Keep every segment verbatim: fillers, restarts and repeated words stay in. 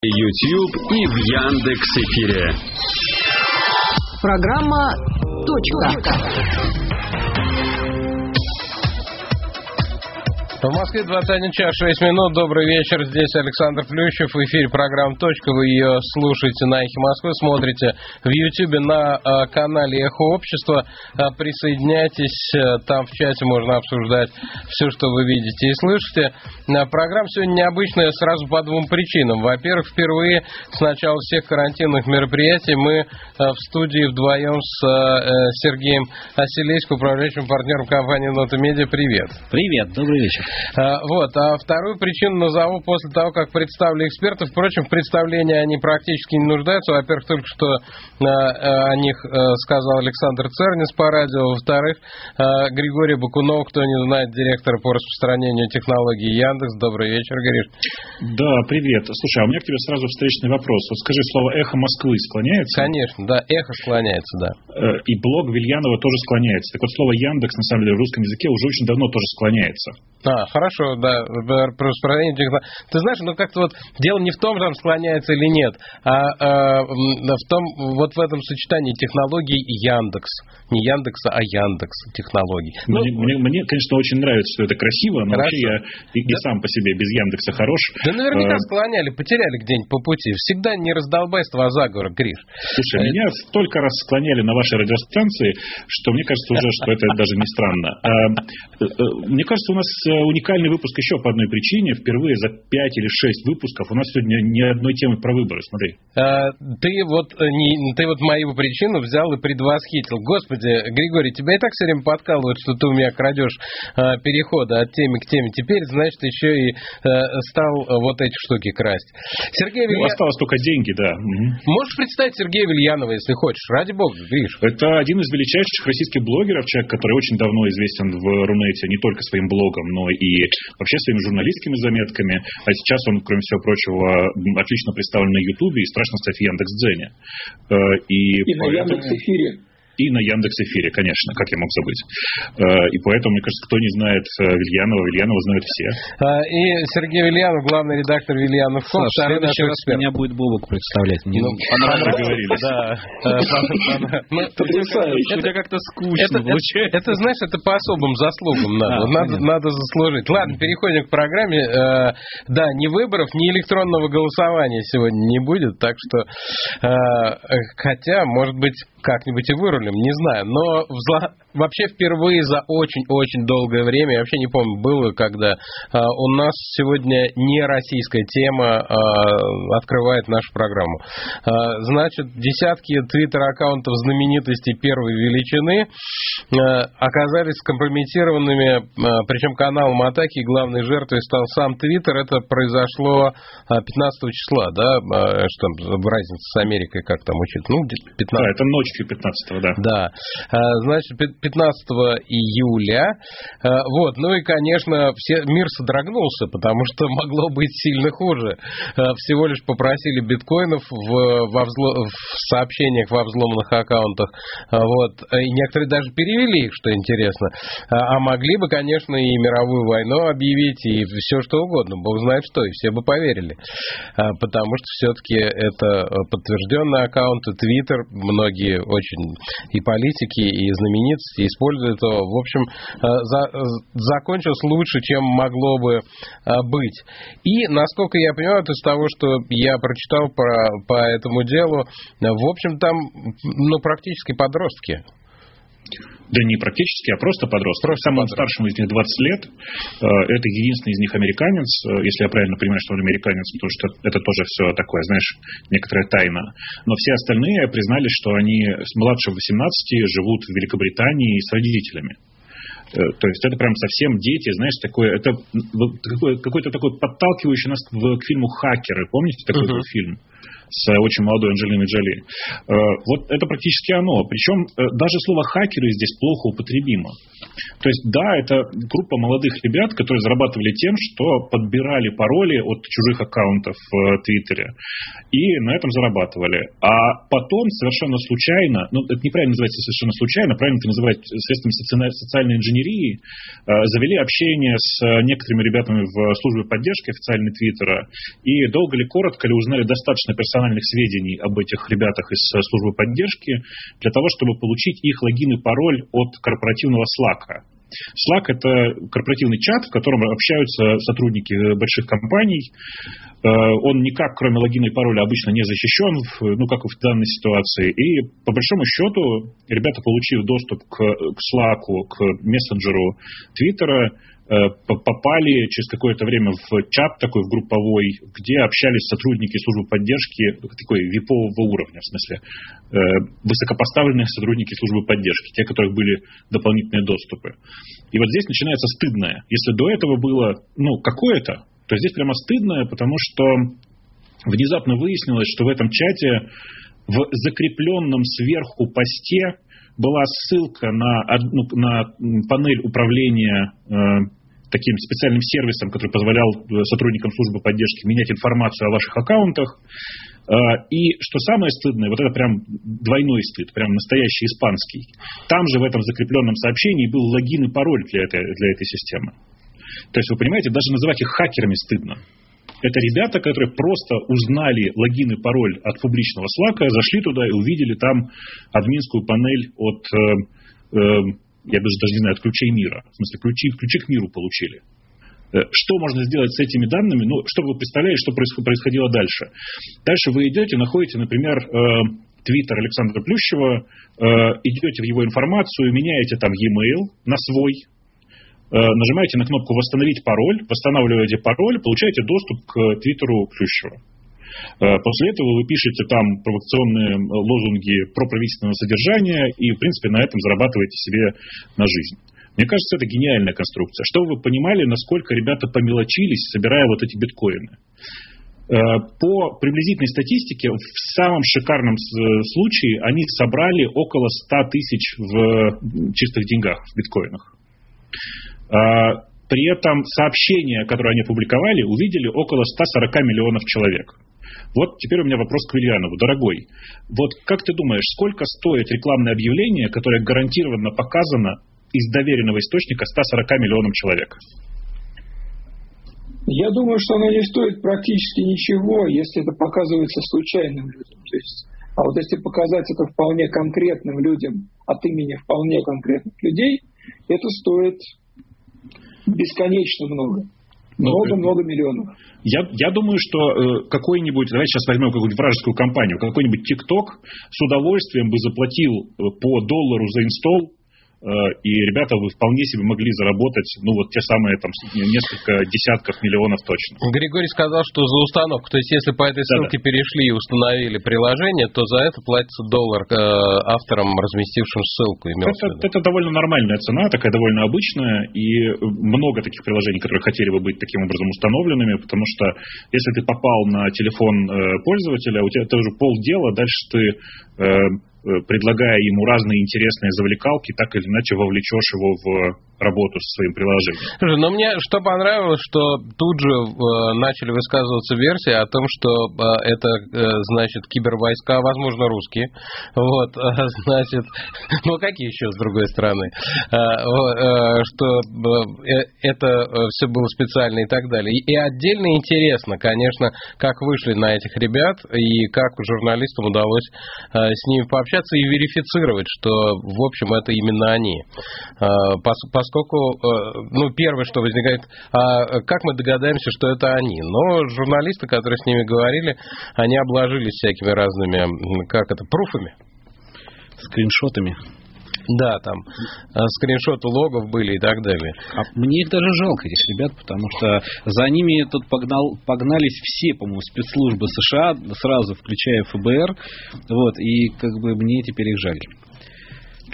YouTube и в Яндекс.Эфире. Программа «Точка». В Москве двадцать один час шесть минут. Добрый вечер. Здесь Александр Плющев. В эфире программа «Точка». Вы ее слушаете на Эхе Москвы, смотрите в Ютьюбе на э, канале Эхо Общества. Э, присоединяйтесь. Э, там в чате можно обсуждать все, что вы видите и слышите. Э, программа сегодня необычная сразу по двум причинам. Во-первых, впервые с начала всех карантинных мероприятий мы э, в студии вдвоем с э, Сергеем Оселейским, управляющим партнером компании «Нота Медиа». Привет. Привет. Добрый вечер. Вот, а вторую причину назову после того, как представили экспертов. Впрочем, в представлении они практически не нуждаются. Во-первых, только что о них сказал Александр Цернис по радио. Во-вторых, Григорий Бакунов, кто не знает, директор по распространению технологий Яндекс. Добрый вечер, Гриш. Да, привет. Слушай, а у меня к тебе сразу встречный вопрос. Вот скажи, слово «Эхо Москвы» склоняется? Конечно, да, «Эхо» склоняется, да. И блог Вильянова тоже склоняется. Так вот, слово «Яндекс», на самом деле, в русском языке уже очень давно тоже склоняется. А, хорошо, да, про распространение технологий. Ты знаешь, ну как-то вот дело не в том, там склоняется или нет, а, а в том, вот в этом сочетании технологий и Яндекс. Не Яндекса, а Яндекс технологий. Мне, ну, мне, мне, конечно, очень нравится, что это красиво, но хорошо. Вообще я и, и да? сам по себе без Яндекса хорош. Да наверняка а... склоняли, потеряли где-нибудь по пути. Всегда не раздолбайство, а заговор, Гриш. Слушай, а меня это... столько раз склоняли на вашей радиостанции, что мне кажется уже, что это даже не странно. Мне кажется, у нас уникальный выпуск еще по одной причине. Впервые за пять или шесть выпусков у нас сегодня ни одной темы про выборы. Смотри. Ты вот, не, ты вот мою причину взял и предвосхитил. Господи, Григорий, тебя и так все время подкалывают, что ты у меня крадешь э, перехода от темы к теме. Теперь, значит, еще и э, стал вот эти штуки красть. Сергей ну, Вильянов... Осталось только деньги, да. Можешь представить Сергея Вильянова, если хочешь? Ради бога, Гриш. Это один из величайших российских блогеров, человек, который очень давно известен в Рунете не только своим блогом, но и вообще своими журналистскими заметками. А сейчас он, кроме всего прочего, отлично представлен на Ютубе и страшно стать в Яндекс.Дзене. И, и поэтому... на Яндекс.Эфире. И на Яндекс.Эфире, конечно, как я мог забыть. И поэтому, мне кажется, кто не знает Вильянова, Вильянова знают все. И Сергей Вильянов, главный редактор Вильянов. В следующий раз меня будет Бобок представлять. Ну, понравилось, договорились. Да. У тебя как-то скучно получается. Это, знаешь, это по особым заслугам надо. Надо заслужить. Ладно, переходим к программе. Да, ни выборов, ни электронного голосования сегодня не будет, так что, хотя, может быть, как-нибудь и вырулим, не знаю. Но взла... вообще впервые за очень-очень долгое время, я вообще не помню, было, когда а, у нас сегодня не российская тема а, открывает нашу программу. А, значит, десятки твиттер-аккаунтов знаменитостей первой величины а, оказались скомпрометированными, а, причем каналом атаки, и главной жертвой стал сам Твиттер. Это произошло пятнадцатого числа, да? А, что там, разница с Америкой, как там учить? Ну, пятнадцатого. Да, это ночью пятнадцатого, да. Да. Значит, пятнадцатого июля. Вот. Ну и, конечно, все, мир содрогнулся, потому что могло быть сильно хуже. Всего лишь попросили биткоинов в, во взло, в сообщениях во взломанных аккаунтах. Вот. И некоторые даже перевели их, что интересно. А могли бы, конечно, и мировую войну объявить, и все что угодно. Бог знает что, и все бы поверили. Потому что все-таки это подтвержденные аккаунты. Твиттер, многие очень и политики, и знаменитости используют его. В общем, за, закончилось лучше, чем могло бы быть. И, насколько я понимаю, из того, что я прочитал про, по этому делу, в общем, там, ну, практически подростки. Да не практически, а просто подросток. Просто Самому подросток. Старшему из них двадцать лет. Это единственный из них американец. Если я правильно понимаю, что он американец, потому что это тоже все такое, знаешь, некоторая тайна. Но все остальные признались, что они младше восемнадцати живут в Великобритании с родителями. То есть это прям совсем дети, знаешь, такое, это какой-то такой подталкивающий нас к, к фильму «Хакеры». Помните такой uh-huh. был фильм? с очень молодой Анджелиной Джоли. Вот это практически оно. Причем даже слово «хакеры» здесь плохо употребимо. То есть, да, это группа молодых ребят, которые зарабатывали тем, что подбирали пароли от чужих аккаунтов в Твиттере и на этом зарабатывали. А потом совершенно случайно, ну, это неправильно называется совершенно случайно, правильно это называть средствами социальной инженерии, завели общение с некоторыми ребятами в службе поддержки официальной Твиттера и долго ли, коротко ли узнали достаточно персональных сведений об этих ребятах из службы поддержки для того, чтобы получить их логин и пароль от корпоративного Slack. Slack – это корпоративный чат, в котором общаются сотрудники больших компаний. Он никак, кроме логина и пароля, обычно не защищен, ну, как и в данной ситуации. И, по большому счету, ребята, получив доступ к, к Slack, к мессенджеру Твиттера, попали через какое-то время в чат такой, в групповой, где общались сотрудники службы поддержки, такой випового уровня, в смысле, высокопоставленные сотрудники службы поддержки, те, у которых были дополнительные доступы. И вот здесь начинается стыдное. Если до этого было, ну, какое-то, то здесь прямо стыдное, потому что внезапно выяснилось, что в этом чате в закрепленном сверху посте была ссылка на, одну, на панель управления э, таким специальным сервисом, который позволял сотрудникам службы поддержки менять информацию о ваших аккаунтах. Э, и что самое стыдное, вот это прям двойной стыд, прям настоящий испанский. Там же в этом закрепленном сообщении был логин и пароль для этой, для этой системы. То есть, вы понимаете, даже называть их хакерами стыдно. Это ребята, которые просто узнали логин и пароль от публичного Slack, зашли туда и увидели там админскую панель от, э, э, я даже, даже не знаю, от ключей мира. В смысле, ключи, ключи к миру получили. Э, что можно сделать с этими данными? Ну, что вы представляете, что происходило дальше? Дальше вы идете, находите, например, твиттер э, Александра Плющева, э, идете в его информацию, меняете там e-mail на свой, нажимаете на кнопку «Восстановить пароль», восстанавливаете пароль, получаете доступ к твиттеру Плющева. После этого вы пишете там провокационные лозунги проправительственного содержания и, в принципе, на этом зарабатываете себе на жизнь. Мне кажется, это гениальная конструкция. Чтобы вы понимали, насколько ребята помелочились, собирая вот эти биткоины. По приблизительной статистике, в самом шикарном случае они собрали около ста тысяч в чистых деньгах, в биткоинах. При этом сообщения, которые они опубликовали, увидели около ста сорока миллионов человек. Вот теперь у меня вопрос к Вильянову. Дорогой, вот как ты думаешь, сколько стоит рекламное объявление, которое гарантированно показано из доверенного источника ста сорока миллионам человек? Я думаю, что оно не стоит практически ничего, если это показывается случайным людям. То есть, а вот если показать это вполне конкретным людям от имени вполне конкретных людей, это стоит бесконечно много. Много-много миллионов. Я, я думаю, что э, какой-нибудь, давайте сейчас возьмем какую-нибудь вражескую компанию, какой-нибудь TikTok с удовольствием бы заплатил по доллару за инсталл, и ребята вы вполне себе могли заработать, ну, вот те самые там несколько десятков миллионов точно. Григорий сказал, что за установку, то есть если по этой ссылке Да-да. перешли и установили приложение, то за это платится доллар э, авторам, разместившим ссылку. Это, это довольно нормальная цена, такая довольно обычная, и много таких приложений, которые хотели бы быть таким образом установленными, потому что если ты попал на телефон э, пользователя, у тебя это уже полдела, дальше ты... Э, предлагая ему разные интересные завлекалки, так или иначе вовлечешь его в работу со своим приложением. Слушай, но мне что понравилось, что тут же э, начали высказываться версии о том, что э, это, э, значит, кибервойска, возможно, русские. Вот, э, значит, ну какие еще с другой стороны? Э, э, что э, это все было специально и так далее. И, и отдельно интересно, конечно, как вышли на этих ребят и как журналистам удалось э, с ними пообщаться и верифицировать, что, в общем, это именно они. Поскольку, ну, первое, что возникает, а как мы догадаемся, что это они? Но журналисты, которые с ними говорили, они обложились всякими разными, как это, пруфами. Скриншотами. Да, там скриншоты логов были и так далее. А мне их даже жалко, этих ребят, потому что за ними тут погнал, погнались все, по-моему, спецслужбы США, сразу включая эф бэ эр, вот, и как бы мне теперь их жаль.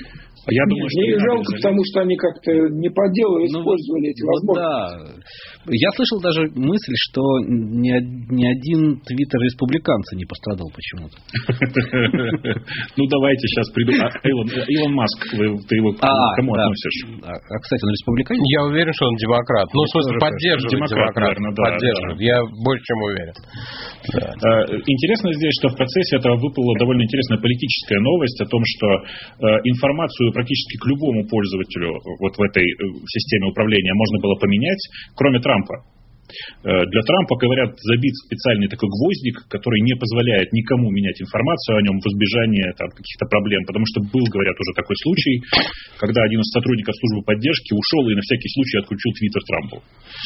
Я Нет, думаю, что мне их жалко, потому что они как-то не по делу использовали ну, эти возможности. Ну, да. Я слышал даже мысль, что ни, ни один твиттер республиканца не пострадал почему-то. Ну, давайте сейчас приду. Илон Маск, ты его к кому относишь? А, кстати, он республиканец? Я уверен, что он демократ. Ну, в смысле, поддерживает демократ. Поддерживает. Я больше чем уверен. Интересно здесь, что в процессе этого выплыла довольно интересная политическая новость о том, что информацию практически к любому пользователю вот в этой системе управления можно было поменять, кроме Трампа. Для Трампа, говорят, забит специальный такой гвоздик, который не позволяет никому менять информацию о нем в избежание там, каких-то проблем. Потому что был, говорят, уже такой случай, когда один из сотрудников службы поддержки ушел и на всякий случай отключил твиттер Трампу.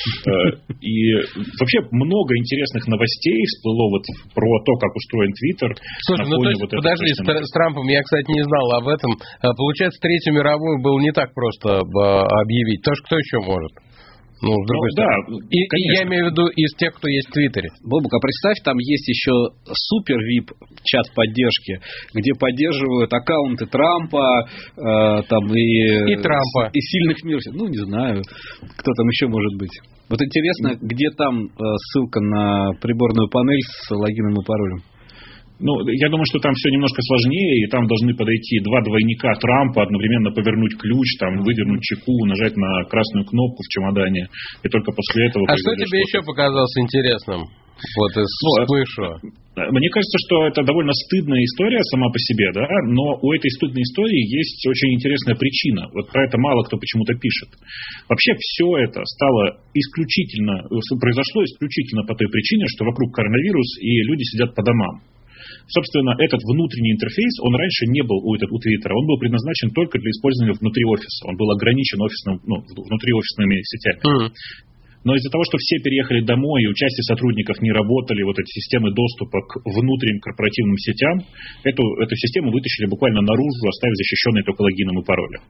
И вообще много интересных новостей всплыло вот про то, как устроен твиттер. Слушай, ну то есть, вот подожди, с, с Трампом я, кстати, не знал об этом. Получается, Третью мировую было не так просто объявить. Потому что кто еще может? Ну, с другой ну, стороны. Да, и, и я имею в виду из тех, кто есть в Твиттере. Бобук, а представь, там есть еще супер-вип чат поддержки, где поддерживают аккаунты Трампа, э, там и, и Трампа. И сильных мир. Ну, не знаю, кто там еще может быть. Вот интересно, где там э, ссылка на приборную панель с логином и паролем? Ну, я думаю, что там все немножко сложнее, и там должны подойти два двойника Трампа, одновременно повернуть ключ, там, выдернуть чеку, нажать на красную кнопку в чемодане, и только после этого... А что тебе еще показалось интересным? Вот из ну, слышу. Мне кажется, что это довольно стыдная история сама по себе, да, но у этой стыдной истории есть очень интересная причина. Вот про это мало кто почему-то пишет. Вообще все это стало исключительно, произошло исключительно по той причине, что вокруг коронавирус, и люди сидят по домам. Собственно, этот внутренний интерфейс, он раньше не был у, у Твиттера, он был предназначен только для использования внутри офиса. Он был ограничен офисным, ну, внутриофисными сетями. Mm-hmm. Но из-за того, что все переехали домой, и у части сотрудников не работали вот эти системы доступа к внутренним корпоративным сетям, эту, эту систему вытащили буквально наружу, оставив защищенной только логином и паролем.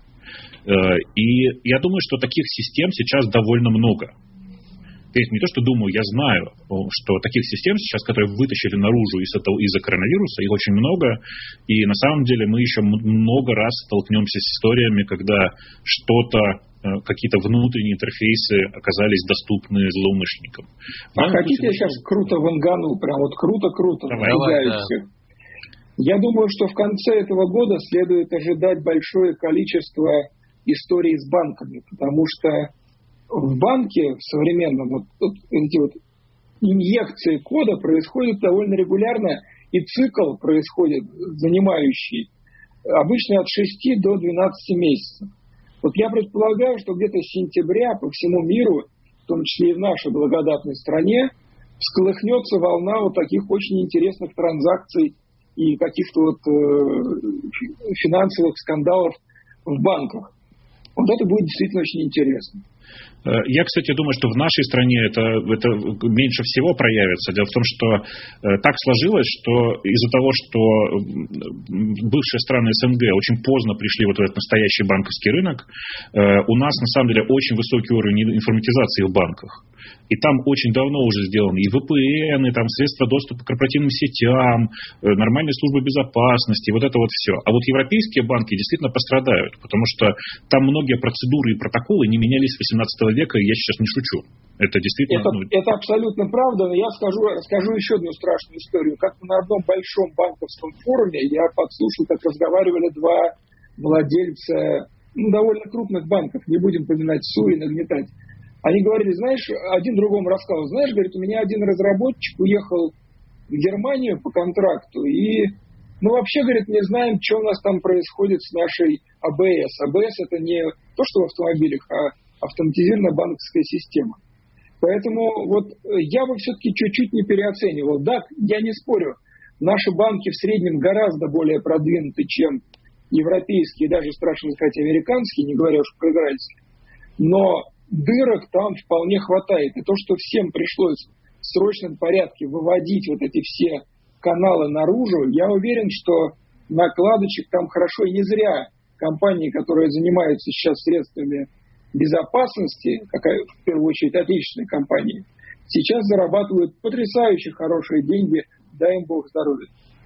И я думаю, что таких систем сейчас довольно много. То есть не то, что думаю, я знаю, что таких систем сейчас, которые вытащили наружу из этого, из-за коронавируса, их очень много, и на самом деле мы еще много раз столкнемся с историями, когда что-то, какие-то внутренние интерфейсы оказались доступны злоумышленникам. А Вам хотите, я сейчас круто вангану, прям вот круто-круто. Давай, давай, да. Я думаю, что в конце этого года следует ожидать большое количество историй с банками, потому что в банке в современном вот, вот эти вот инъекции кода происходят довольно регулярно, и цикл происходит занимающий обычно от шести до двенадцати месяцев. Вот я предполагаю, что где-то с сентября по всему миру, в том числе и в нашей благодатной стране, всколыхнется волна вот таких очень интересных транзакций и каких-то вот э, финансовых скандалов в банках. Вот это будет действительно очень интересно. Я, кстати, думаю, что в нашей стране это, это меньше всего проявится. Дело в том, что э, так сложилось, что из-за того, что бывшие страны СНГ очень поздно пришли вот в этот настоящий банковский рынок, э, у нас, на самом деле, очень высокий уровень информатизации в банках. И там очень давно уже сделаны и вэ пэ эн, и там средства доступа к корпоративным сетям, нормальные службы безопасности, вот это вот все. А вот европейские банки действительно пострадают, потому что там многие процедуры и протоколы не менялись с восемнадцатого века, и я сейчас не шучу. Это действительно... Это, ну... это абсолютно правда, но я скажу, расскажу еще одну страшную историю. Как-то на одном большом банковском форуме я подслушал, как разговаривали два владельца ну, довольно крупных банков, не будем поминать СУ и нагнетать. Они говорили, знаешь, один другому рассказывал, знаешь, говорит, у меня один разработчик уехал в Германию по контракту, и, ну, вообще, говорит, не знаем, что у нас там происходит с нашей а бэ эс. а бэ эс это не то, что в автомобилях, а автоматизированная банковская система. Поэтому вот я бы все-таки чуть-чуть не переоценивал. Да, я не спорю, наши банки в среднем гораздо более продвинуты, чем европейские, даже страшно сказать, американские, не говоря уж про израильские. Но дырок там вполне хватает. И то, что всем пришлось в срочном порядке выводить вот эти все каналы наружу, я уверен, что накладочек там хорошо. И не зря компании, которые занимаются сейчас средствами безопасности, какая, в первую очередь отечественные компании, сейчас зарабатывают потрясающе хорошие деньги, дай им Бог здоровья.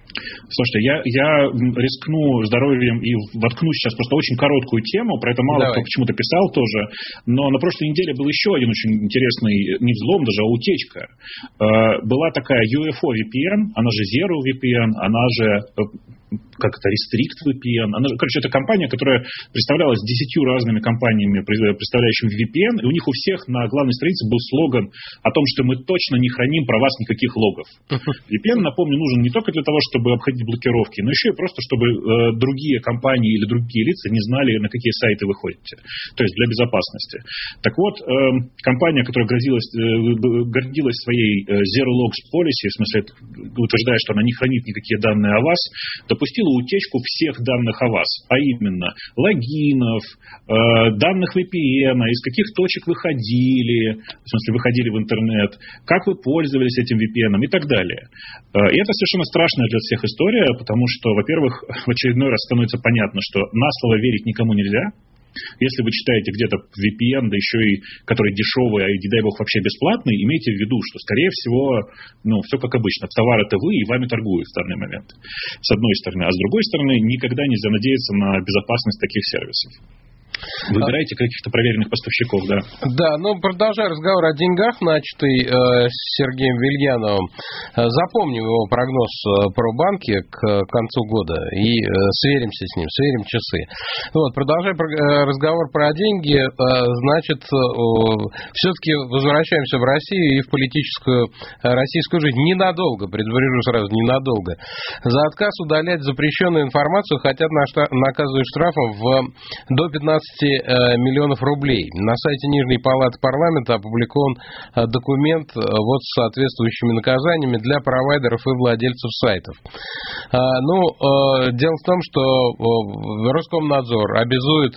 Слушайте, я, я рискну здоровьем и воткну сейчас просто очень короткую тему, про это мало Давай. Кто почему-то писал тоже, но на прошлой неделе был еще один очень интересный, не взлом даже, а утечка. Была такая ю эф о ви пи эн, она же Zero ви пи эн, она же... как это, Restrict ви пи эн. Она, короче, это компания, которая представлялась десятью разными компаниями, представляющими ви пи эн, и у них у всех на главной странице был слоган о том, что мы точно не храним про вас никаких логов. ви пи эн, напомню, нужен не только для того, чтобы обходить блокировки, но еще и просто, чтобы э, другие компании или другие лица не знали, на какие сайты вы ходите. То есть для безопасности. Так вот, э, компания, которая грозилась, э, гордилась своей э, Zero Logs Policy, в смысле, утверждая, что она не хранит никакие данные о вас, допустила утечку всех данных о вас, а именно логинов, э, данных ви пи эн, из каких точек вы ходили, в смысле выходили в интернет, как вы пользовались этим ви пи эн и так далее. Э, и это совершенно страшная для всех история, потому что, во-первых, в очередной раз становится понятно, что на слово верить никому нельзя. Если вы читаете где-то ви пи эн, да еще и который дешевый, а не дай бог вообще бесплатный, имейте в виду, что, скорее всего, ну, все как обычно. Товар это вы, и вами торгуют в данный момент. С одной стороны. А с другой стороны, никогда нельзя надеяться на безопасность таких сервисов. Выбирайте каких-то проверенных поставщиков, да. Да, ну, продолжая разговор о деньгах, начатый э, с Сергеем Вильяновым, э, запомним его прогноз э, про банки к э, концу года и э, сверимся с ним, сверим часы. Вот, продолжая про, э, разговор про деньги, э, значит, э, все-таки возвращаемся в Россию и в политическую э, российскую жизнь ненадолго, предупрежу сразу, ненадолго. За отказ удалять запрещенную информацию хотят наказывать штрафом в, до пятнадцати миллионов рублей. На сайте Нижней палаты парламента опубликован документ вот с соответствующими наказаниями для провайдеров и владельцев сайтов. Ну, дело в том, что Роскомнадзор обязует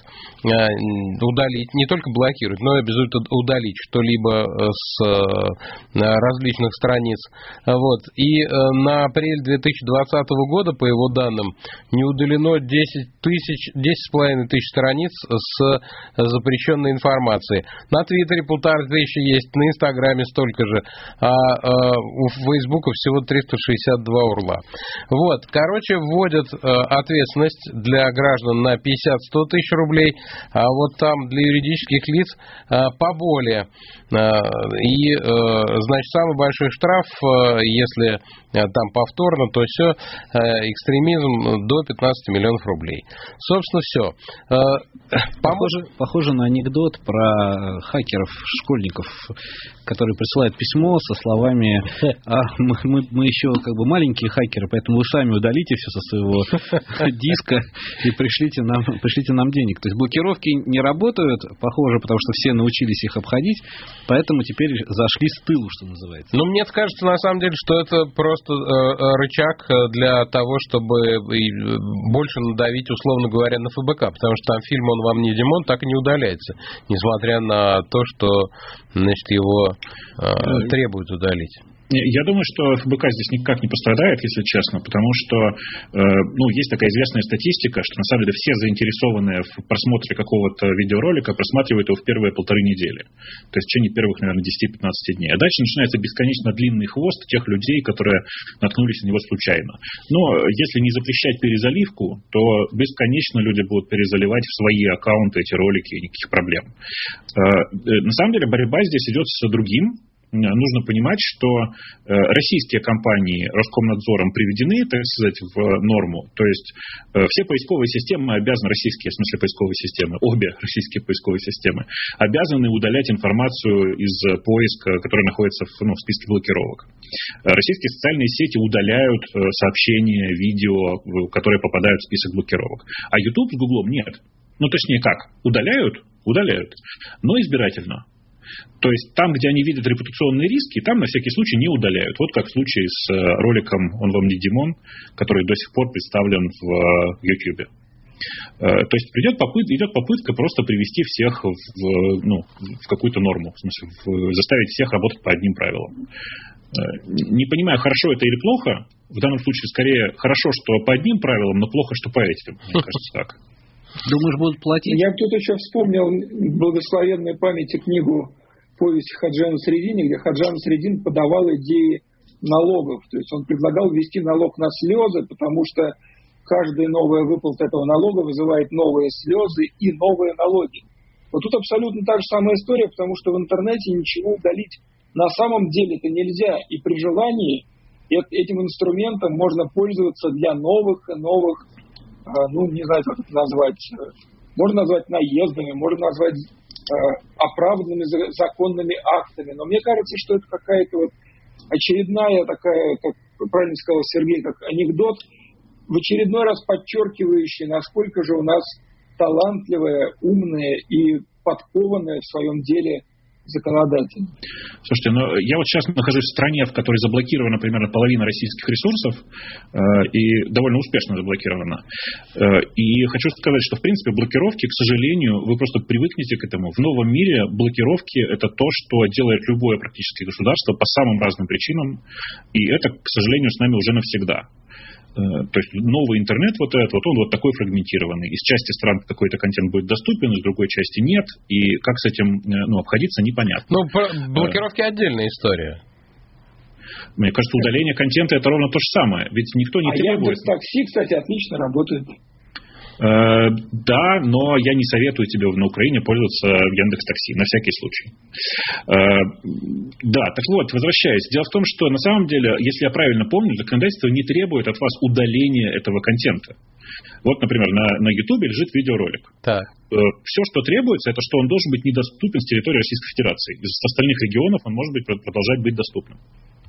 удалить, не только блокировать, но и обязует удалить что-либо с различных страниц. Вот. И на апрель две тысячи двадцатого года, по его данным, не удалено десять тысяч, десять с половиной тысяч страниц с запрещенной информацией. На Твиттере полторы тысячи есть, на Инстаграме столько же, а, а у Фейсбука всего триста шестьдесят два урла. Вот, короче, вводят а, ответственность для граждан на пятьдесят-сто тысяч рублей, а вот там для юридических лиц а, поболее. А, и, а, значит, самый большой штраф, а, если а, там повторно, то все, а, экстремизм до пятнадцати миллионов рублей. Собственно, все. А, Похоже, похоже на анекдот про хакеров, школьников, которые присылают письмо со словами: а, мы, мы, мы еще как бы маленькие хакеры, поэтому вы сами удалите все со своего диска и пришлите нам, пришлите нам денег. То есть блокировки не работают, похоже, потому что все научились их обходить, поэтому теперь зашли с тылу, что называется. Ну, мне кажется, на самом деле, что это просто э, рычаг для того, чтобы больше надавить, условно говоря, на эф бэ ка, потому что там фильм «Он вам не Димон» так и не удаляется, несмотря на то, что, значит, его э, требуют удалить. Я думаю, что эф бэ ка здесь никак не пострадает, если честно, потому что э, ну, есть такая известная статистика, что на самом деле все заинтересованные в просмотре какого-то видеоролика просматривают его в первые полторы недели. То есть в течение первых, наверное, десяти-пятнадцати дней. А дальше начинается бесконечно длинный хвост тех людей, которые наткнулись на него случайно. Но если не запрещать перезаливку, то бесконечно люди будут перезаливать в свои аккаунты эти ролики, и никаких проблем. Э, на самом деле борьба здесь идет с другим. Нужно понимать, что российские компании Роскомнадзором приведены, так сказать, в норму. То есть все поисковые системы обязаны, российские, в смысле поисковые системы, обе российские поисковые системы, обязаны удалять информацию из поиска, которая находится в, ну, в списке блокировок. Российские социальные сети удаляют сообщения, видео, которые попадают в список блокировок. А YouTube с Гуглом нет. Ну, точнее как, удаляют? Удаляют, но избирательно. То есть там, где они видят репутационные риски, там на всякий случай не удаляют. Вот как в случае с роликом «Он вам не Димон», который до сих пор представлен в YouTube. То есть идет попытка, идет попытка просто привести всех в, ну, в какую-то норму, в смысле в, заставить всех работать по одним правилам. Не понимаю, хорошо это или плохо. В данном случае скорее хорошо, что по одним правилам, но плохо, что по этим. Мне кажется, так. Думаешь, будут платить? Я тут еще вспомнил благословенной памяти книгу «Повесть Хаджана Средини», где Хаджан Средин подавал идеи налогов. То есть он предлагал ввести налог на слезы, потому что каждая новая выплата этого налога вызывает новые слезы и новые налоги. Вот тут абсолютно та же самая история, потому что в интернете ничего удалить на самом деле это нельзя. И при желании этим инструментом можно пользоваться для новых и новых, ну, не знаю, как это назвать, можно назвать наездами, можно назвать оправданными законными актами. Но мне кажется, что это какая-то вот очередная такая, как правильно сказал Сергей, как анекдот, в очередной раз подчеркивающий, насколько же у нас талантливая, умная и подкованная в своем деле законодатель. Слушайте, ну я вот сейчас нахожусь в стране, в которой заблокирована примерно половина российских ресурсов, э, и довольно успешно заблокирована. Э, и хочу сказать, что в принципе блокировки, к сожалению, вы просто привыкнете к этому. В новом мире блокировки – это то, что делает любое практически государство по самым разным причинам, и это, к сожалению, с нами уже навсегда. То есть новый интернет вот этот, вот он вот такой фрагментированный. Из части стран какой-то контент будет доступен, из другой части нет. И как с этим ну, обходиться, непонятно. Ну, блокировки отдельная история. Мне кажется, удаление контента это ровно то же самое. Ведь никто не а требует. Яндекс.Такси, кстати, отлично работает. Э, да, но я не советую тебе на Украине пользоваться Яндекс.Такси, на всякий случай. Э, да, так вот, возвращаясь. Дело в том, что на самом деле, если я правильно помню, законодательство не требует от вас удаления этого контента. Вот, например, на, на YouTube лежит видеоролик. Так. Э, все, что требуется, это что он должен быть недоступен с территории Российской Федерации. С остальных регионов он может быть, продолжать быть доступным.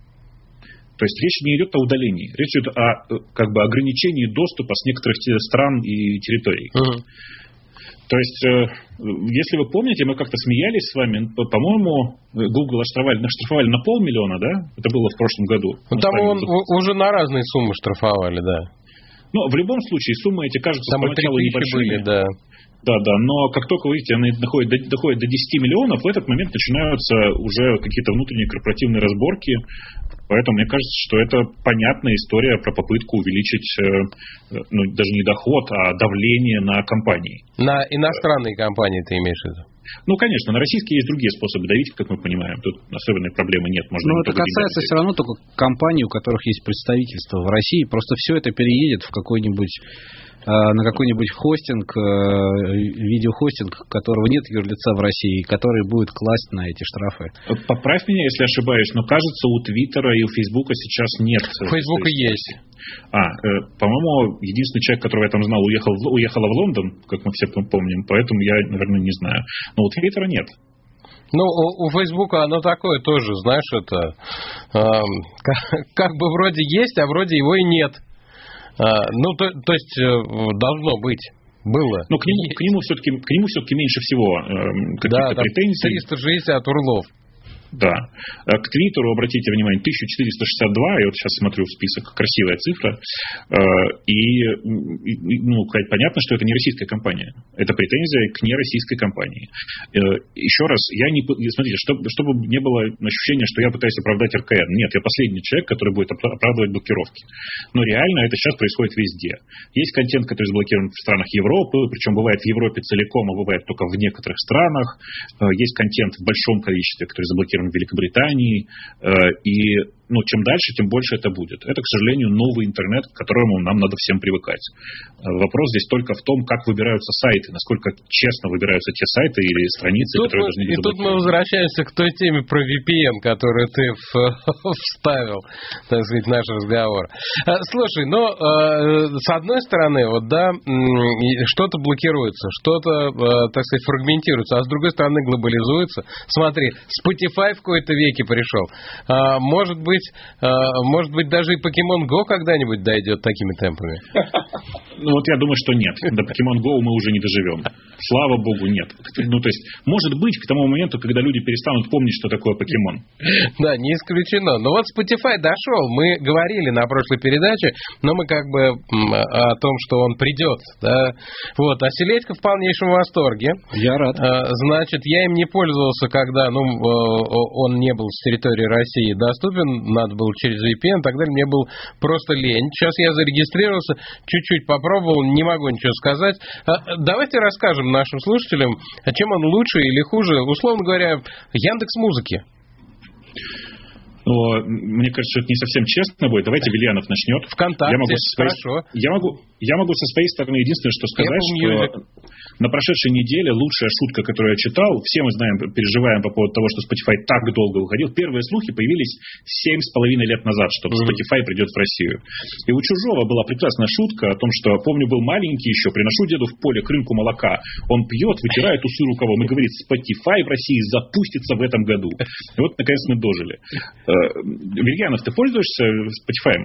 То есть речь не идет о удалении, речь идет о как бы, ограничении доступа с некоторых стран и территорий. Uh-huh. То есть, если вы помните, мы как-то смеялись с вами, по-моему, Google оштрафовали, оштрафовали на полмиллиона, да? Это было в прошлом году. Ну, там он уже на разные суммы штрафовали, да. Ну, в любом случае, суммы эти кажутся там поначалу небольшими. Были, да. Да, да, но как только, вы видите, они доходят до, доходят до десяти миллионов, в этот момент начинаются уже какие-то внутренние корпоративные разборки. Поэтому мне кажется, что это понятная история про попытку увеличить, ну, даже не доход, а давление на компании. На иностранные компании ты имеешь в виду? Ну, конечно, на российские есть другие способы давить, как мы понимаем. Тут особенной проблемы нет. Можно Но это касается все равно только компаний, у которых есть представительство в России. Просто все это переедет в какой-нибудь... на какой-нибудь хостинг, видеохостинг, которого нет юрлица в России, который будет класть на эти штрафы. Поправь меня, если ошибаюсь, но кажется, у Твиттера и у Фейсбука сейчас нет. У Фейсбука есть. А, э, по-моему, единственный человек, которого я там знал, уехал, уехала в Лондон, как мы все помним, поэтому я, наверное, не знаю. Но у Твиттера нет. Ну, у, у Фейсбука оно такое тоже, знаешь, это э, как, как бы вроде есть, а вроде его и нет. А, ну, то, то есть, должно быть, было. Но к нему, к нему все-таки, к нему все-таки меньше всего э, каких-то да, претензий. триста шестьдесят урлов. Да. К Твиттеру, обратите внимание, тысяча четыреста шестьдесят два, я вот сейчас смотрю в список, красивая цифра, и, ну, понятно, что это не российская компания, это претензия к нероссийской компании. Еще раз, я не, смотрите, чтобы, чтобы не было ощущения, что я пытаюсь оправдать эр ка эн, нет, я последний человек, который будет оправдывать блокировки, но реально это сейчас происходит везде. Есть контент, который заблокирован в странах Европы, причем бывает в Европе целиком, а бывает только в некоторых странах, есть контент в большом количестве, который заблокирован в Великобритании, и ну, чем дальше, тем больше это будет. Это, к сожалению, новый интернет, к которому нам надо всем привыкать. Вопрос здесь только в том, как выбираются сайты, насколько честно выбираются те сайты или страницы, тут которые мы, должны быть И тут мы возвращаемся к той теме про ви пи эн, которую ты вставил, так сказать, в наш разговор. Слушай, ну, с одной стороны, вот, да, что-то блокируется, что-то, так сказать, фрагментируется, а с другой стороны глобализуется. Смотри, Spotify в какой-то веке пришел. Может быть, может быть, даже и Pokemon Go когда-нибудь дойдет такими темпами? Ну, вот я думаю, что нет. До Pokemon Go мы уже не доживем. Слава богу, нет. Ну, то есть, может быть, к тому моменту, когда люди перестанут помнить, что такое Pokemon. Да, не исключено. Но вот Spotify дошел. Мы говорили на прошлой передаче, но мы как бы о том, что он придет. Да? Вот. А Селедько в полнейшем восторге. Я рад. Значит, я им не пользовался, когда ну, он не был с территории России доступен, надо было через ви пи эн и так далее. Мне был просто лень. Сейчас я зарегистрировался, чуть-чуть попробовал, не могу ничего сказать. Давайте расскажем нашим слушателям, чем он лучше или хуже, условно говоря, Яндекс.Музыки. Но мне кажется, что это не совсем честно будет. Давайте Вильянов начнет. ВКонтакте, я могу со своей, хорошо. Я могу, я могу со своей стороны единственное, что сказать, что на прошедшей неделе лучшая шутка, которую я читал, все мы знаем, переживаем по поводу того, что Spotify так долго выходил. Первые слухи появились семь с половиной лет назад, что mm-hmm. Spotify придет в Россию. И у Чужого была прекрасная шутка о том, что, помню, был маленький еще, приношу деду в поле к рынку молока. Он пьет, вытирает усы рукавом и говорит, Spotify в России запустится в этом году. И вот, наконец, мы дожили. Вильянов, ты пользуешься Spotify?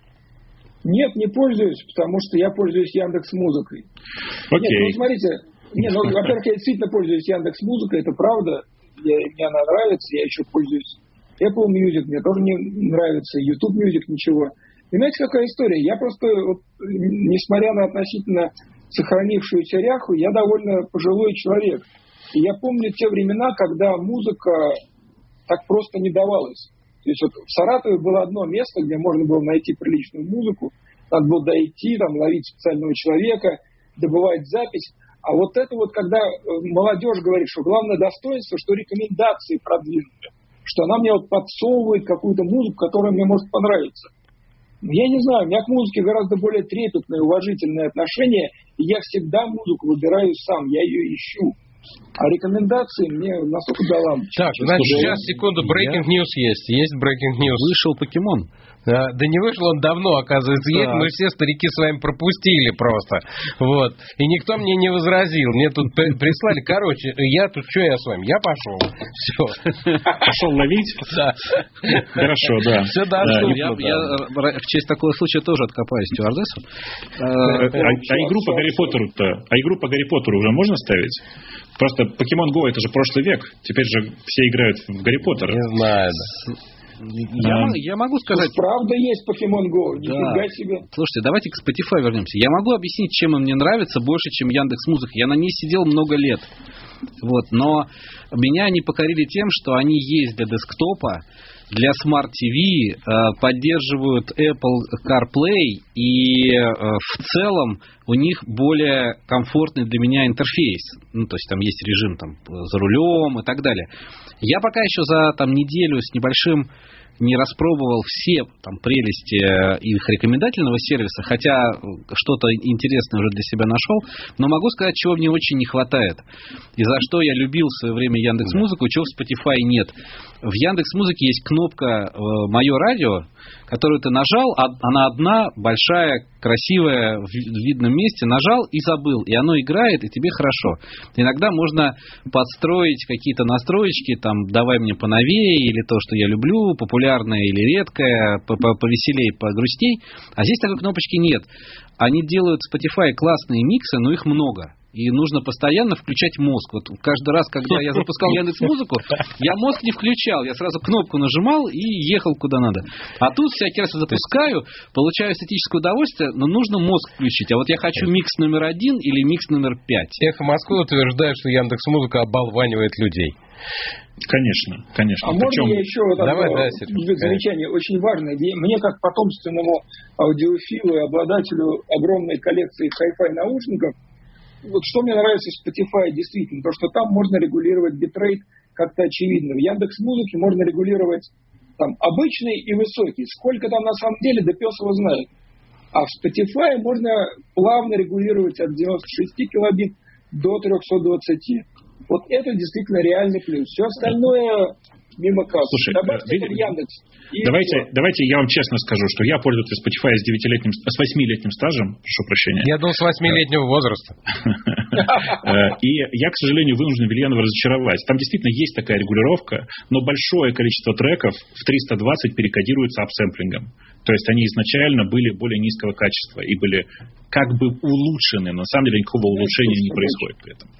Нет, не пользуюсь, потому что я пользуюсь Яндекс.Музыкой. Окей. Нет, ну смотрите, не, ну, во-первых, я действительно пользуюсь Яндекс.Музыкой, это правда, я, мне она нравится, я еще пользуюсь Apple Music, мне тоже не нравится, YouTube Music, ничего. И знаете, какая история? Я просто, вот, несмотря на относительно сохранившуюся ряху, я довольно пожилой человек. И я помню те времена, когда музыка так просто не давалась. То есть вот в Саратове было одно место, где можно было найти приличную музыку, надо было дойти, там, ловить специального человека, добывать запись. А вот это вот, когда молодежь говорит, что главное достоинство, что рекомендации продвинуты, что она мне вот подсовывает какую-то музыку, которая мне может понравиться. Я не знаю, у меня к музыке гораздо более трепетное, уважительное отношение, и я всегда музыку выбираю сам, я ее ищу. А рекомендации мне насколько дала. Так, значит, сейчас, секунду, breaking я... news есть. Есть breaking news. Вышел покемон. Да, да не вышел он давно, оказывается, да. Есть. Мы все старики с вами пропустили просто. Вот. И никто мне не возразил. Мне тут прислали. Короче, я тут, что я с вами? Я пошел. Все. Пошел ловить? Да. Хорошо, да. Все доступно. Я, я в честь такого случая тоже откопаю стюардессу. А, а игру по Гарри Поттеру-то, а игру по Гарри Поттеру уже можно ставить? Просто Pokemon Go это же прошлый век. Теперь же все играют в Гарри Поттера. Не знаю, да. Я, я могу сказать... Правда есть Pokemon Go, нифига да. себе. Слушайте, давайте к Spotify вернемся. Я могу объяснить, чем он мне нравится больше, чем Яндекс.Музыка. Я на ней сидел много лет. Вот, но меня они покорили тем, что они есть для десктопа, для Smart ти ви, поддерживают Apple CarPlay, и в целом у них более комфортный для меня интерфейс. Ну, то есть там есть режим там, за рулем и так далее. Я пока еще за там, неделю с небольшим не распробовал все там, прелести их рекомендательного сервиса, хотя что-то интересное уже для себя нашел, но могу сказать, чего мне очень не хватает. И за что я любил в свое время Яндекс.Музыку, чего в Spotify нет. В Яндекс.Музыке есть кнопка «Мое радио», которую ты нажал, она одна, большая, красивая, в видном месте, нажал и забыл, и оно играет, и тебе хорошо. Иногда можно подстроить какие-то настроечки, там, давай мне поновее, или то, что я люблю, популярное или редкое, повеселее, погрустней, а здесь такой кнопочки нет. Они делают в Spotify классные миксы, но их много. И нужно постоянно включать мозг. Вот каждый раз, когда я запускал Яндекс.Музыку, я мозг не включал. Я сразу кнопку нажимал и ехал куда надо. А тут всякий раз я запускаю, получаю эстетическое удовольствие, но нужно мозг включить. А вот я хочу микс номер один или микс номер пять. Эхо Москвы утверждает, что Яндекс.Музыка оболванивает людей. Конечно, конечно. А Причем... можно я еще вот Давай, одно да, Сереж, замечание, очень важное. Мне, как потомственному аудиофилу и обладателю огромной коллекции хай-фай наушников, вот что мне нравится в Spotify действительно, то, что там можно регулировать битрейт как-то очевидно. В Яндекс.Музыке можно регулировать там обычный и высокий. Сколько там на самом деле, да пес его знает. А в Spotify можно плавно регулировать от девяноста шести килобит до трехсот двадцати. Вот это действительно реальный плюс. Все остальное мимо кассы. Слушай, добавьте в Яндекс. Давайте, давайте я вам честно скажу, что я пользуюсь Spotify с девятилетним, с восьмилетним стажем, прошу прощения. Я думал, с восьмилетнего возраста. И я, к сожалению, вынужден Вильянова разочаровать. Там действительно есть такая регулировка, но большое количество треков в триста двадцать перекодируется апсэмплингом. То есть они изначально были более низкого качества и были как бы улучшены. Но на самом деле никакого улучшения не происходит при этом.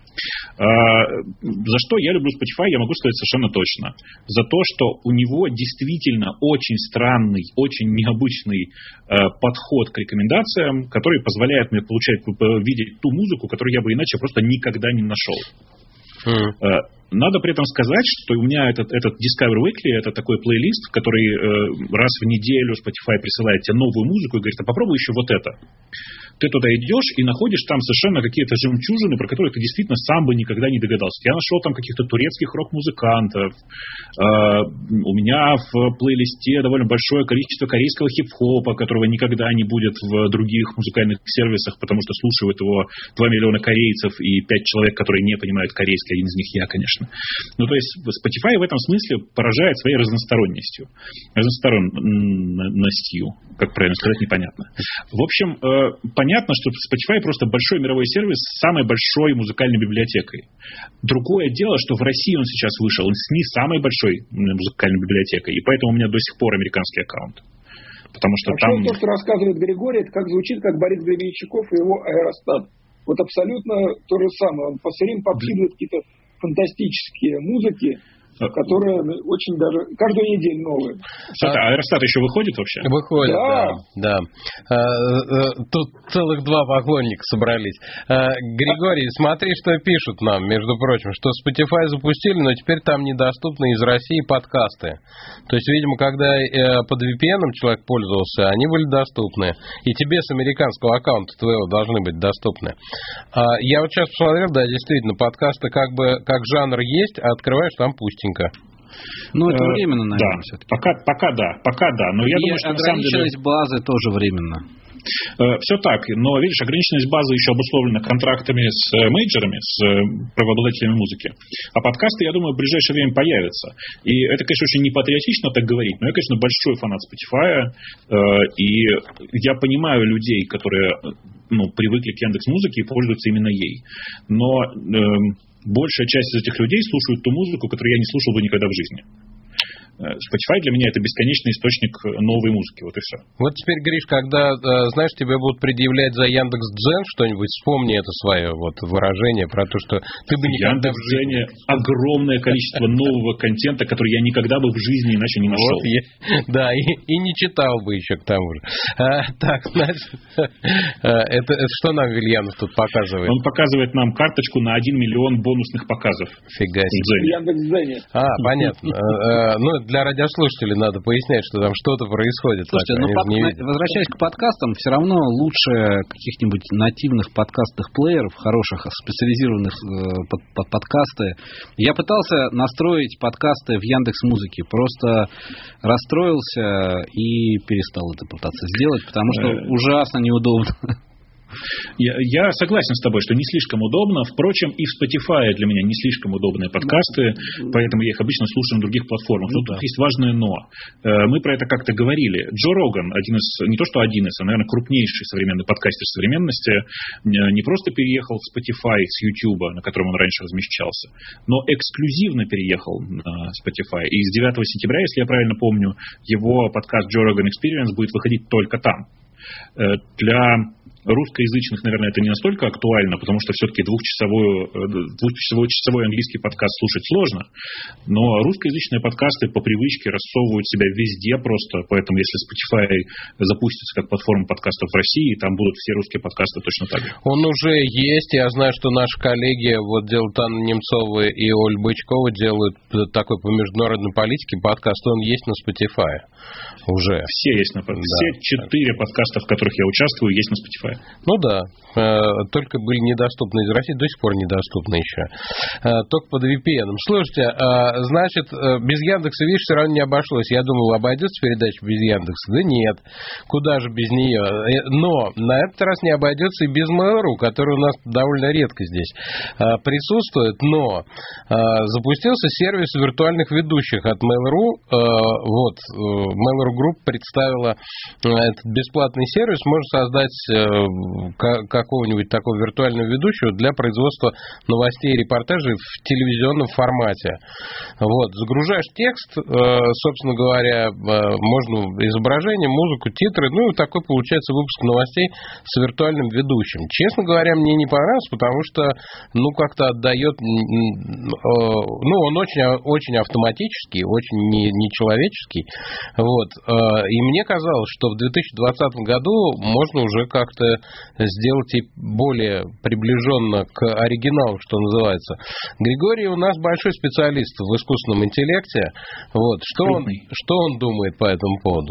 За что я люблю Spotify, я могу сказать совершенно точно. За то, что у него действительно очень странный, очень необычный подход к рекомендациям, который позволяет мне получать, видеть ту музыку, которую я бы иначе просто никогда не нашел. Mm. Надо при этом сказать, что у меня этот, этот Discover Weekly, это такой плейлист, в который э, раз в неделю Spotify присылает тебе новую музыку и говорит, а попробуй еще вот это. Ты туда идешь и находишь там совершенно какие-то жемчужины, про которые ты действительно сам бы никогда не догадался. Я нашел там каких-то турецких рок-музыкантов. Э, у меня в плейлисте довольно большое количество корейского хип-хопа, которого никогда не будет в других музыкальных сервисах, потому что слушают его два миллиона корейцев и пять человек, которые не понимают корейский. Один из них я, конечно. Ну, то есть Spotify в этом смысле поражает своей разносторонностью. Разносторонностью, как правильно сказать, непонятно. В общем, э, понятно, что Spotify просто большой мировой сервис с самой большой музыкальной библиотекой. Другое дело, что в России он сейчас вышел с не самой большой музыкальной библиотекой, и поэтому у меня до сих пор американский аккаунт. Потому что а там... то, что рассказывает Григорий, это как звучит, как Борис Гребенщиков и его аэростат. Вот абсолютно то же самое. Он все время подкидывает какие-то фантастические музыки, которые очень даже каждую неделю новые. Что-то, а Аэростат еще выходит вообще? Выходит, да. да, да. А, тут целых два поклонника собрались. А, Григорий, смотри, что пишут нам, между прочим, что Spotify запустили, но теперь там недоступны из России подкасты. То есть, видимо, когда под ви пи эн человек пользовался, они были доступны. И тебе с американского аккаунта твоего должны быть доступны. А, я вот сейчас посмотрел, да, действительно, подкасты как бы как жанр есть, а открываешь, там пустенько. Ну, это временно, наверное, да. все-таки. Пока, пока да, пока да. Но я и думаю, что на самом деле... ограниченность базы тоже временно. Все так, но, видишь, ограниченность базы еще обусловлена контрактами с мейджорами, с правообладателями музыки. А подкасты, я думаю, в ближайшее время появятся. И это, конечно, очень непатриотично так говорить, но я, конечно, большой фанат Spotify, и я понимаю людей, которые ну, привыкли к Яндекс.Музыке и пользуются именно ей. Но э, большая часть из этих людей слушают ту музыку, которую я не слушал бы никогда в жизни. Spotify для меня это бесконечный источник новой музыки, вот и все. Вот теперь, Гриш, когда, знаешь, тебе будут предъявлять за Яндекс.Дзен что-нибудь, вспомни это свое вот выражение про то, что ты бы никогда... В Яндекс.Дзене огромное количество нового контента, который я никогда бы в жизни иначе не нашел. Вот, я, да, и, и не читал бы еще к тому же. А, так, значит, это, это что нам Вильянов тут показывает? Он показывает нам карточку на один миллион бонусных показов. Фига себе. В Яндекс.Дзене. А, понятно. Ну, для радиослушателей надо пояснять, что там что-то происходит. Слушайте, ну, под... возвращаясь к подкастам, все равно лучше каких-нибудь нативных подкастных плееров, хороших, специализированных э, под, под подкасты. Я пытался настроить подкасты в Яндекс.Музыке, просто расстроился и перестал это пытаться сделать, потому что ужасно неудобно. Я, я согласен с тобой, что не слишком удобно. Впрочем, и в Spotify для меня не слишком удобные подкасты, поэтому я их обычно слушаю на других платформах. Но ну, тут да. есть важное но. Мы про это как-то говорили. Джо Роган, один из, не то что один из, а, наверное, крупнейший современный подкастер современности, не просто переехал в Spotify с YouTube, на котором он раньше размещался, но эксклюзивно переехал на Spotify. И с девятого сентября, если я правильно помню, его подкаст Joe Rogan Experience будет выходить только там. Для русскоязычных, наверное, это не настолько актуально, потому что все-таки двухчасовой, двухчасовой часовой английский подкаст слушать сложно. Но русскоязычные подкасты по привычке рассовывают себя везде просто. Поэтому если Spotify запустится как платформа подкастов в России, там будут все русские подкасты точно так же. Он уже есть. Я знаю, что наши коллеги вот делают Анна Немцова и Оль Бычкова делают такой по международной политике подкаст. Он есть на Spotify уже. Все есть на подкасте. Да. Все четыре подкаста, в которых я участвую, есть на Spotify. Ну да, только были недоступны из России, до сих пор недоступны еще. Только под ви пи эн. Слушайте, значит, без Яндекса, видишь, все равно не обошлось. Я думал, обойдется передача без Яндекса. Да нет, куда же без нее. Но на этот раз не обойдется и без Mail.ru, который у нас довольно редко здесь присутствует. Но запустился сервис виртуальных ведущих от Mail.ru. Вот, Mail.ru Group представила этот бесплатный сервис. Можно создать какого-нибудь такого виртуального ведущего для производства новостей и репортажей в телевизионном формате. Вот, загружаешь текст, собственно говоря, можно изображение, музыку, титры, ну и такой получается выпуск новостей с виртуальным ведущим. Честно говоря, мне не понравилось, потому что, ну, как-то отдает, ну, он очень, очень автоматический, очень не, нечеловеческий, вот, и мне казалось, что в две тысячи двадцатом году можно уже как-то это сделать и более приближенно к оригиналу, что называется. Григорий у нас большой специалист в искусственном интеллекте. Вот. Что, он, что он думает по этому поводу?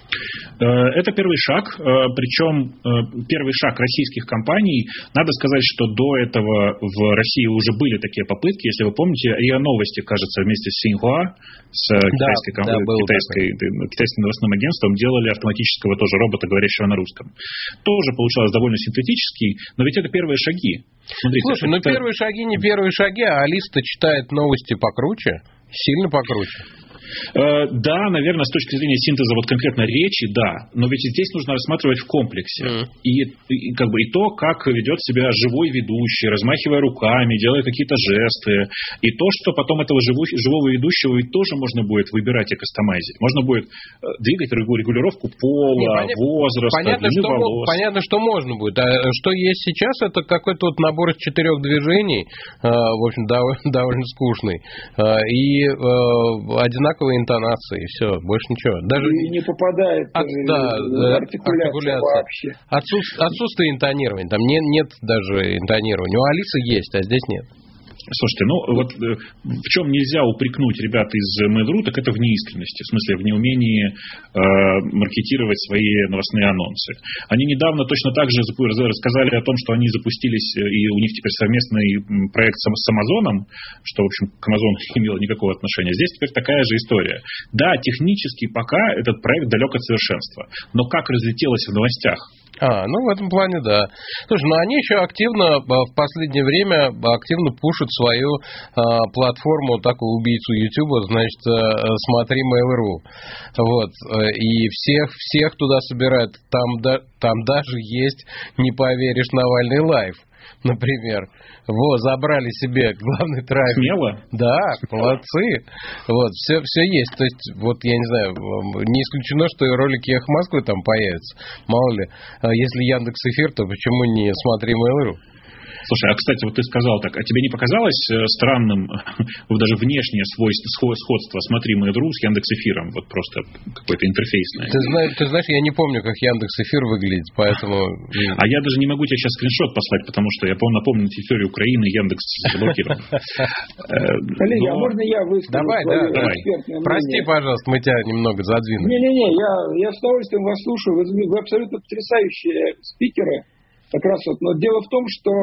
Это первый шаг, причем первый шаг российских компаний. Надо сказать, что до этого в России уже были такие попытки. Если вы помните, РИА Новости, кажется, вместе с Синьхуа, с китайской, да, да, китайской, китайским новостным агентством, делали автоматического тоже робота, говорящего на русском. Тоже получалось довольно синтетический, но ведь это первые шаги. Смотрите, Слушай, ну это... первые шаги не первые шаги, а Алиса читает новости покруче, сильно покруче. Да, наверное, с точки зрения синтеза вот конкретно речи, да, но ведь здесь нужно рассматривать в комплексе. Mm. И, и, как бы, и то, как ведет себя живой ведущий, размахивая руками, делая какие-то жесты, и то, что потом этого живого, живого ведущего ведь тоже можно будет выбирать и кастомайзить. Можно будет двигать регулировку пола, Не, поня... возраста, понятно, длины что, волос. Понятно, что можно будет. А что есть сейчас, это какой-то вот набор из четырех движений, в общем, довольно, довольно скучный, и одинаково интонации, и все, больше ничего. Даже и не попадает от, да, артикуляция, артикуляция вообще. Отсутствие, отсутствие интонирования. Там нет, нет даже интонирования. У Алисы есть, а здесь нет. Слушайте, ну вот в чем нельзя упрекнуть ребят из Mail.ru, так это в неискренности, в смысле в неумении э, маркетировать свои новостные анонсы. Они недавно точно так же рассказали о том, что они запустились, и у них теперь совместный проект с Амазоном, что, в общем, к Амазону не имело никакого отношения. Здесь теперь такая же история. Да, технически пока этот проект далек от совершенства, но как разлетелось в новостях. А, ну в этом плане, да. Слушай, ну они еще активно, в последнее время, активно пушат свою а, платформу, такую убийцу Ютуба, значит, а, смотри Mail.ru. Вот. И всех, всех туда собирают. Там, да, там даже есть, не поверишь, Навальный лайв. Например. Вот, забрали себе главный трафик. Смело? Да, молодцы. Вот, все, все есть. То есть, вот, я не знаю, не исключено, что и ролики «Эхо Москвы» там появятся. Мало ли, если Яндекс.Эфир, то почему не смотри Mail.ru? Слушай, а, кстати, вот ты сказал так, а тебе не показалось странным вот даже внешнее свойство, сходство, смотри, Mail.ru с Яндекс.Эфиром, вот просто какое-то интерфейсное? Ты знаешь, ты знаешь, я не помню, как Яндекс.Эфир выглядит, поэтому... А я даже не могу тебе сейчас скриншот послать, потому что я, по-моему, напомню, на территории Украины Яндекс заблокирован. Коллеги, а можно я выскажу Давай, да, давай. Прости, пожалуйста, мы тебя немного задвинули. Не-не-не, я с удовольствием вас слушаю, вы абсолютно потрясающие спикеры, как раз вот, но дело в том, что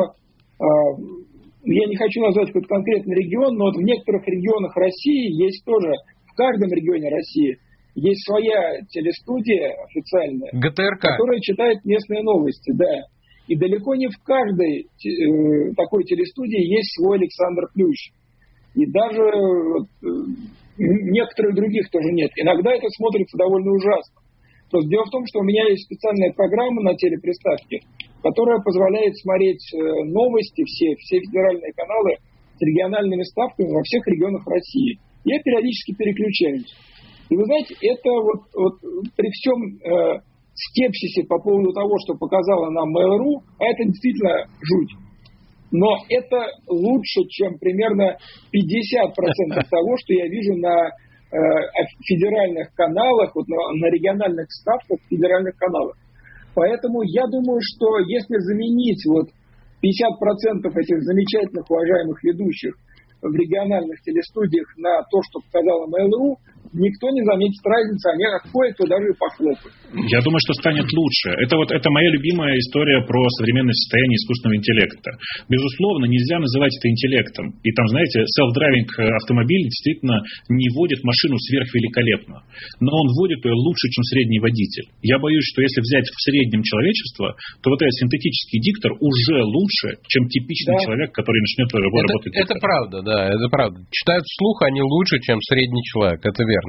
я не хочу назвать какой-то конкретный регион, но вот в некоторых регионах России есть тоже, в каждом регионе России есть своя телестудия официальная, ГТРК, которая читает местные новости, да. И далеко не в каждой э, такой телестудии есть свой Александр Плющ. И даже вот, э, некоторых других тоже нет. Иногда это смотрится довольно ужасно. То есть дело в том, что у меня есть специальная программа на телеприставке, которая позволяет смотреть новости, все, все федеральные каналы с региональными ставками во всех регионах России. Я периодически переключаюсь. И вы знаете, это вот, вот при всем э, скепсисе по поводу того, что показала нам Mail.ru, а это действительно жуть. Но это лучше, чем примерно пятьдесят процентов того, что я вижу на э, федеральных каналах, вот на, на региональных ставках федеральных каналов. Поэтому я думаю, что если заменить вот пятьдесят процентов этих замечательных уважаемых ведущих в региональных телестудиях на то, что показала Mail.ru, никто не заметит разницы, а кое-кто даже и похлопает. Я думаю, что станет лучше. Это вот это моя любимая история про современное состояние искусственного интеллекта. Безусловно, нельзя называть это интеллектом. И там, знаете, self-driving автомобиль действительно не водит машину сверхвеликолепно. Но он водит ее лучше, чем средний водитель. Я боюсь, что если взять в среднем человечество, то вот этот синтетический диктор уже лучше, чем типичный да. человек, который начнет работать. Это, это правда, да, это правда. Читают вслух они лучше, чем средний человек, это верно.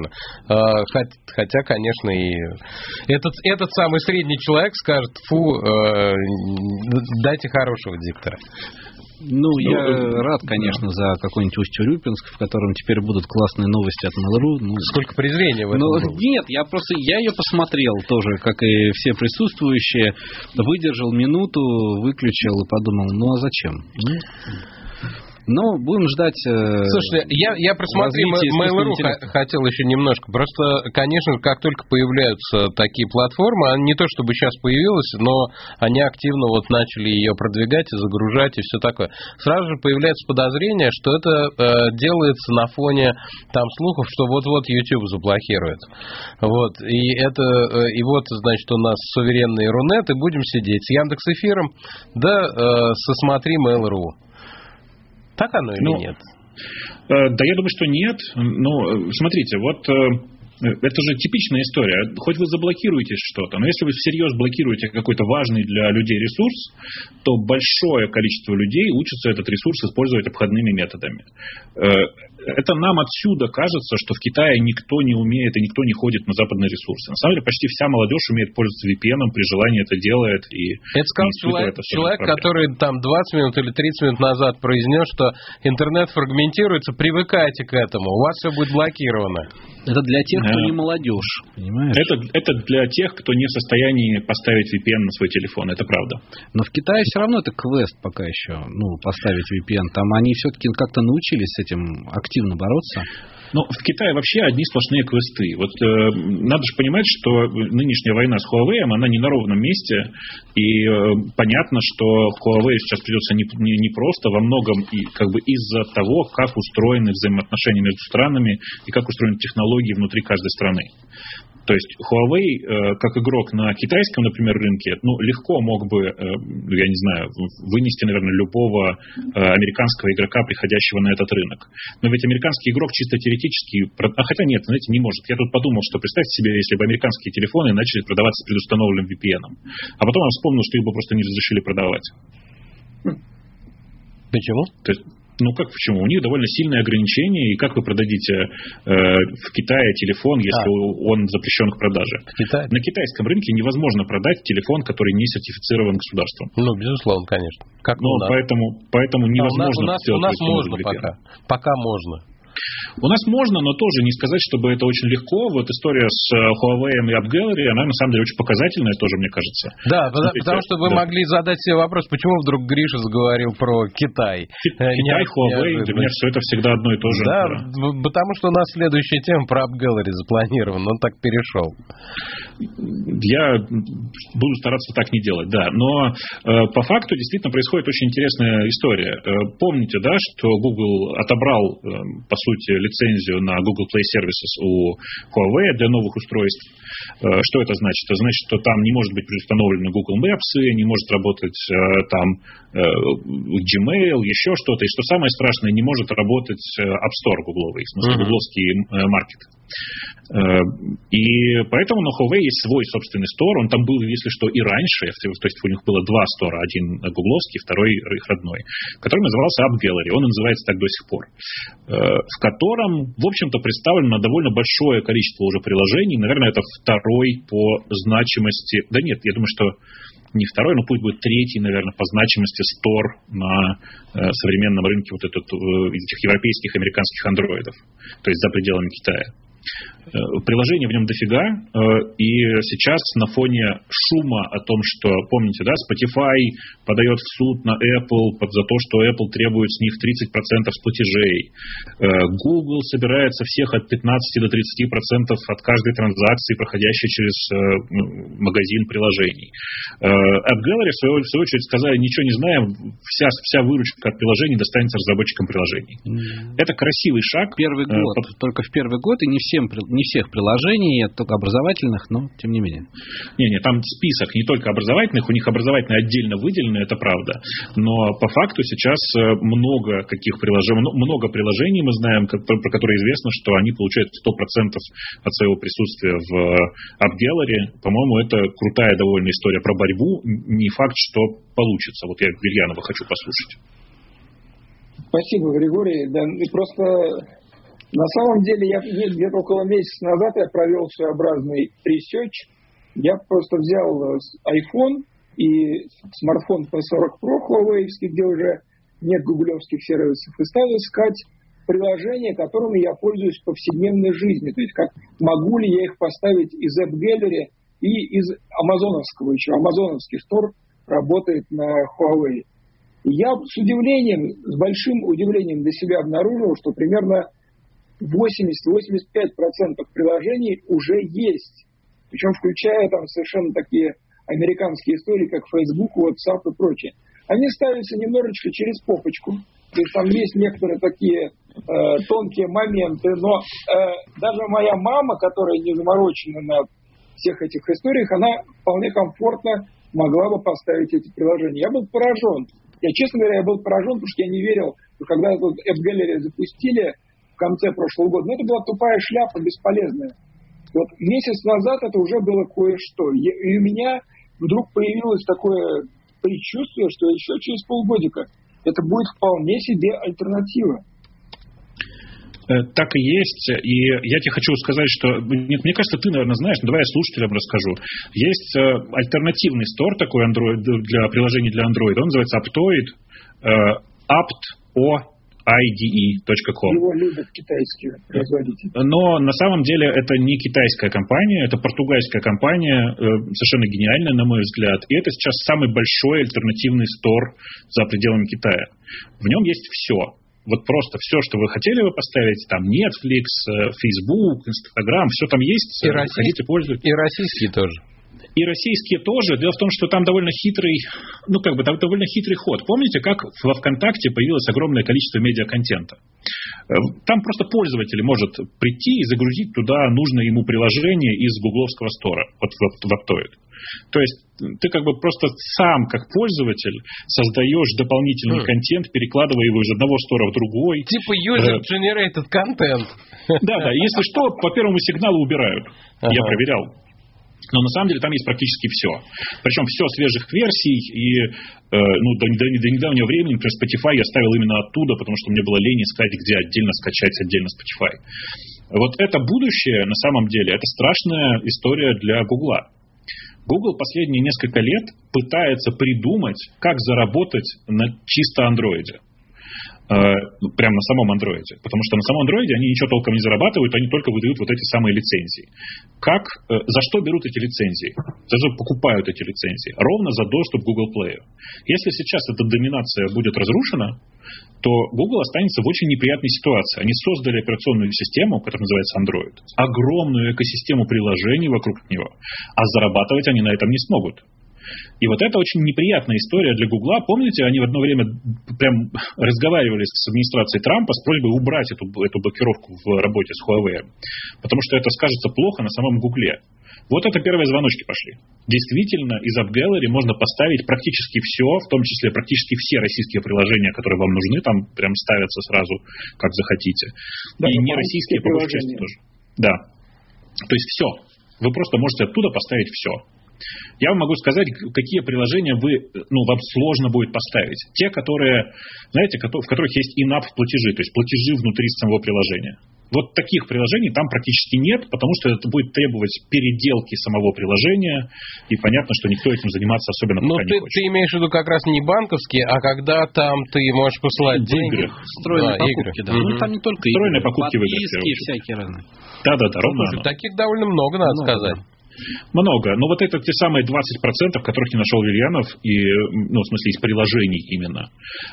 Хотя, конечно, и этот, этот самый средний человек скажет, фу, э, дайте хорошего диктора. Ну, я рад, конечно, за какой-нибудь Усть-Урюпинск, в котором теперь будут классные новости от Mail.ru. Ну, сколько презрения в этом ну, было. Нет, я просто, я ее посмотрел тоже, как и все присутствующие, выдержал минуту, выключил и подумал, ну, а зачем? Но будем ждать... Э, Слушай, я, я просмотрел Mail.ru, хотел еще немножко. Просто, конечно, как только появляются такие платформы, они не то чтобы сейчас появилась, но они активно вот начали ее продвигать и загружать и все такое. Сразу же появляется подозрение, что это э, делается на фоне там слухов, что вот-вот YouTube заблокирует. Вот. И это, э, и вот, значит, у нас суверенный Рунет, и будем сидеть с Яндекс.Эфиром, да, э, со Смотри Mail.ru. Так оно или ну, нет? Э, да, я думаю, что нет. Ну, смотрите, вот... Э... Это же типичная история. Хоть вы заблокируете что-то, но если вы всерьез блокируете какой-то важный для людей ресурс, то большое количество людей учатся этот ресурс использовать обходными методами. Это нам отсюда кажется, что в Китае никто не умеет и никто не ходит на западные ресурсы. На самом деле почти вся молодежь умеет пользоваться ви пи эн, при желании это делает. И это сказал человек, это человек который там двадцать минут или тридцать минут назад произнес, что интернет фрагментируется, привыкайте к этому, у вас все будет блокировано. Это для тех, кто не молодежь, понимаешь? Это, это для тех, кто не в состоянии поставить ви пи эн на свой телефон, это правда. Но в Китае все равно это квест пока еще, ну, поставить ви пи эн. Там они все-таки как-то научились с этим активно бороться. Но в Китае вообще одни сплошные квесты. Вот э, надо же понимать, что нынешняя война с Huawei, она не на ровном месте. И э, понятно, что Huawei сейчас придется не, не, не просто, во многом и, как бы из-за того, как устроены взаимоотношения между странами и как устроены технологии внутри каждой страны. То есть Huawei, э, как игрок на китайском, например, рынке, ну, легко мог бы, э, я не знаю, вынести, наверное, любого э, американского игрока, приходящего на этот рынок. Но ведь американский игрок чисто теоретически... А хотя нет, знаете, не может. Я тут подумал, что представьте себе, если бы американские телефоны начали продаваться с предустановленным ви пи эн. А потом я вспомнил, что их бы просто не разрешили продавать. Почему? То есть... Ну, как почему? У них довольно сильные ограничения, и как вы продадите э, в Китае телефон, если а. он запрещен к продаже? На китайском рынке невозможно продать телефон, который не сертифицирован государством. Ну, безусловно, конечно. Как ну, поэтому, поэтому невозможно а у нас, сделать. У нас, у нас можно пока. Пока можно. У нас можно, но тоже не сказать, чтобы это очень легко. Вот история с Huawei и AppGallery, она на самом деле очень показательная тоже, мне кажется. Да, Смотрите, потому что вы да. могли задать себе вопрос, почему вдруг Гриша заговорил про Китай. Китай, не, Huawei, для меня все это всегда одно и то же. Да, да, потому что у нас следующая тема про AppGallery запланирована, он так перешел. Я буду стараться так не делать, да. Но э, по факту действительно происходит очень интересная история. Э, помните, да, что Google отобрал, э, по сути, лицензию на Google Play Services у Huawei для новых устройств. Э, что это значит? Это значит, что там не может быть предустановлено Google Maps, не может работать э, там э, Gmail, еще что-то. И что самое страшное, не может работать App Store гугловый, в смысле, гугловский э, маркет. И поэтому на Huawei есть свой собственный стор. Он там был, если что, и раньше. То есть у них было два стора. Один гугловский, второй их родной. Который назывался AppGallery. Он называется так до сих пор. В котором, в общем-то, представлено довольно большое количество уже приложений. Наверное, это второй по значимости. Да нет, я думаю, что не второй, но пусть будет третий, наверное, по значимости стор на э, современном рынке вот этот, э, этих европейских, американских андроидов. То есть за пределами Китая. Приложений в нем дофига, и сейчас на фоне шума о том, что, помните, да, Spotify подает в суд на Apple за то, что Apple требует с них тридцать процентов с платежей. Google собирается всех от пятнадцати до тридцати процентов от каждой транзакции, проходящей через магазин приложений. AppGallery, в свою, в свою очередь, сказали, ничего не знаем, вся, вся выручка от приложений достанется разработчикам приложений. Mm. Это красивый шаг. Первый год, под... только в первый год, и не всем не всех приложений, только образовательных, но тем не менее. Не-не, там список не только образовательных, у них образовательные отдельно выделены, это правда. Но по факту сейчас много каких приложений, много приложений мы знаем, про которые известно, что они получают сто процентов от своего присутствия в AppGallery. По-моему, это крутая довольно история про борьбу. Не факт, что получится. Вот я Вильянова хочу послушать. Спасибо, Григорий. Да, просто... На самом деле, я где-то около месяца назад я провел своеобразный ресерч. Я просто взял iPhone и смартфон пи сорок про Huawei, где уже нет гуглевских сервисов, и стал искать приложения, которыми я пользуюсь в повседневной жизни. То есть, как могу ли я их поставить из AppGallery и из амазоновского еще. Амазоновский стор работает на Huawei. И я с удивлением, с большим удивлением для себя обнаружил, что примерно восемьдесят-восемьдесят пять процентов приложений уже есть. Причем включая там совершенно такие американские истории, как Facebook, WhatsApp и прочее. Они ставятся немножечко через попочку. То есть там есть некоторые такие э, тонкие моменты. Но э, даже моя мама, которая не заморочена на всех этих историях, она вполне комфортно могла бы поставить эти приложения. Я был поражен. Я, честно говоря, я был поражен, потому что я не верил, что когда эту AppGallery запустили в конце прошлого года, ну, это была тупая шляпа, бесполезная. Вот месяц назад это уже было кое-что. И у меня вдруг появилось такое предчувствие, что еще через полгодика это будет вполне себе альтернатива. Так и есть. И я тебе хочу сказать, что... Нет, мне кажется, ты, наверное, знаешь, но давай я слушателям расскажу. Есть альтернативный стор такой Android, для приложений для Android. Он называется Aptoide, apt-o ай ди и точка ком. Его любят китайские производители. Но на самом деле это не китайская компания, это португальская компания, совершенно гениальная, на мой взгляд. И это сейчас самый большой альтернативный стор за пределами Китая. В нем есть все. Вот просто все, что вы хотели бы поставить, там Netflix, Facebook, Instagram, все там есть. И российские, пользуйтесь. И российские тоже. И российские тоже. Дело в том, что там довольно хитрый, ну как бы там довольно хитрый ход. Помните, как во ВКонтакте появилось огромное количество медиаконтента? Там просто пользователь может прийти и загрузить туда нужное ему приложение из гугловского стора, вот в Aptoide. То есть ты как бы просто сам, как пользователь, создаешь дополнительный mm. контент, перекладывая его из одного стора в другой. Типа user-generated content. Да, да. Если что, по первому сигналу убирают. Ага. Я проверял. Но на самом деле там есть практически все. Причем все свежих версий. И э, ну, до, до, до недавнего времени, например, Spotify я ставил именно оттуда, потому что мне было лень искать, где отдельно скачать отдельно Spotify. Вот это будущее, на самом деле, это страшная история для Гугла. Google последние несколько лет пытается придумать, как заработать на чисто андроиде. Прямо на самом андроиде. Потому что на самом андроиде они ничего толком не зарабатывают, они только выдают вот эти самые лицензии. Как, за что берут эти лицензии? За что покупают эти лицензии? Ровно за доступ к Google Play. Если сейчас эта доминация будет разрушена, то Google останется в очень неприятной ситуации. Они создали операционную систему, которая называется Android, огромную экосистему приложений вокруг него, а зарабатывать они на этом не смогут. И вот это очень неприятная история для Гугла. Помните, они в одно время прям разговаривали с администрацией Трампа с просьбой убрать эту, эту блокировку в работе с Huawei, потому что это скажется плохо на самом Гугле. Вот это первые звоночки пошли. Действительно, из AppGallery можно поставить практически все, в том числе практически все российские приложения, которые вам нужны, там прям ставятся сразу, как захотите. Да, и не российские, по большей части, тоже. Да. То есть все. Вы просто можете оттуда поставить все. Я вам могу сказать, какие приложения вы, ну, вам сложно будет поставить. Те, которые, знаете, в которых есть in-app платежи, то есть платежи внутри самого приложения. Вот таких приложений там практически нет, потому что это будет требовать переделки самого приложения, и понятно, что никто этим заниматься особенно Но пока ты, не хочет. ты имеешь в виду как раз не банковские, а когда там ты можешь посылать деньги. Встроенные да, покупки, да. Mm-hmm. Ну, там не только встроенные игры, покупки в игры, всякие разные. Да-да-да, ровно Слушай, таких довольно много, надо много, сказать. Да. Много. Но вот это те самые двадцать процентов, которых не нашел Вильянов, и, ну, в смысле, из приложений именно.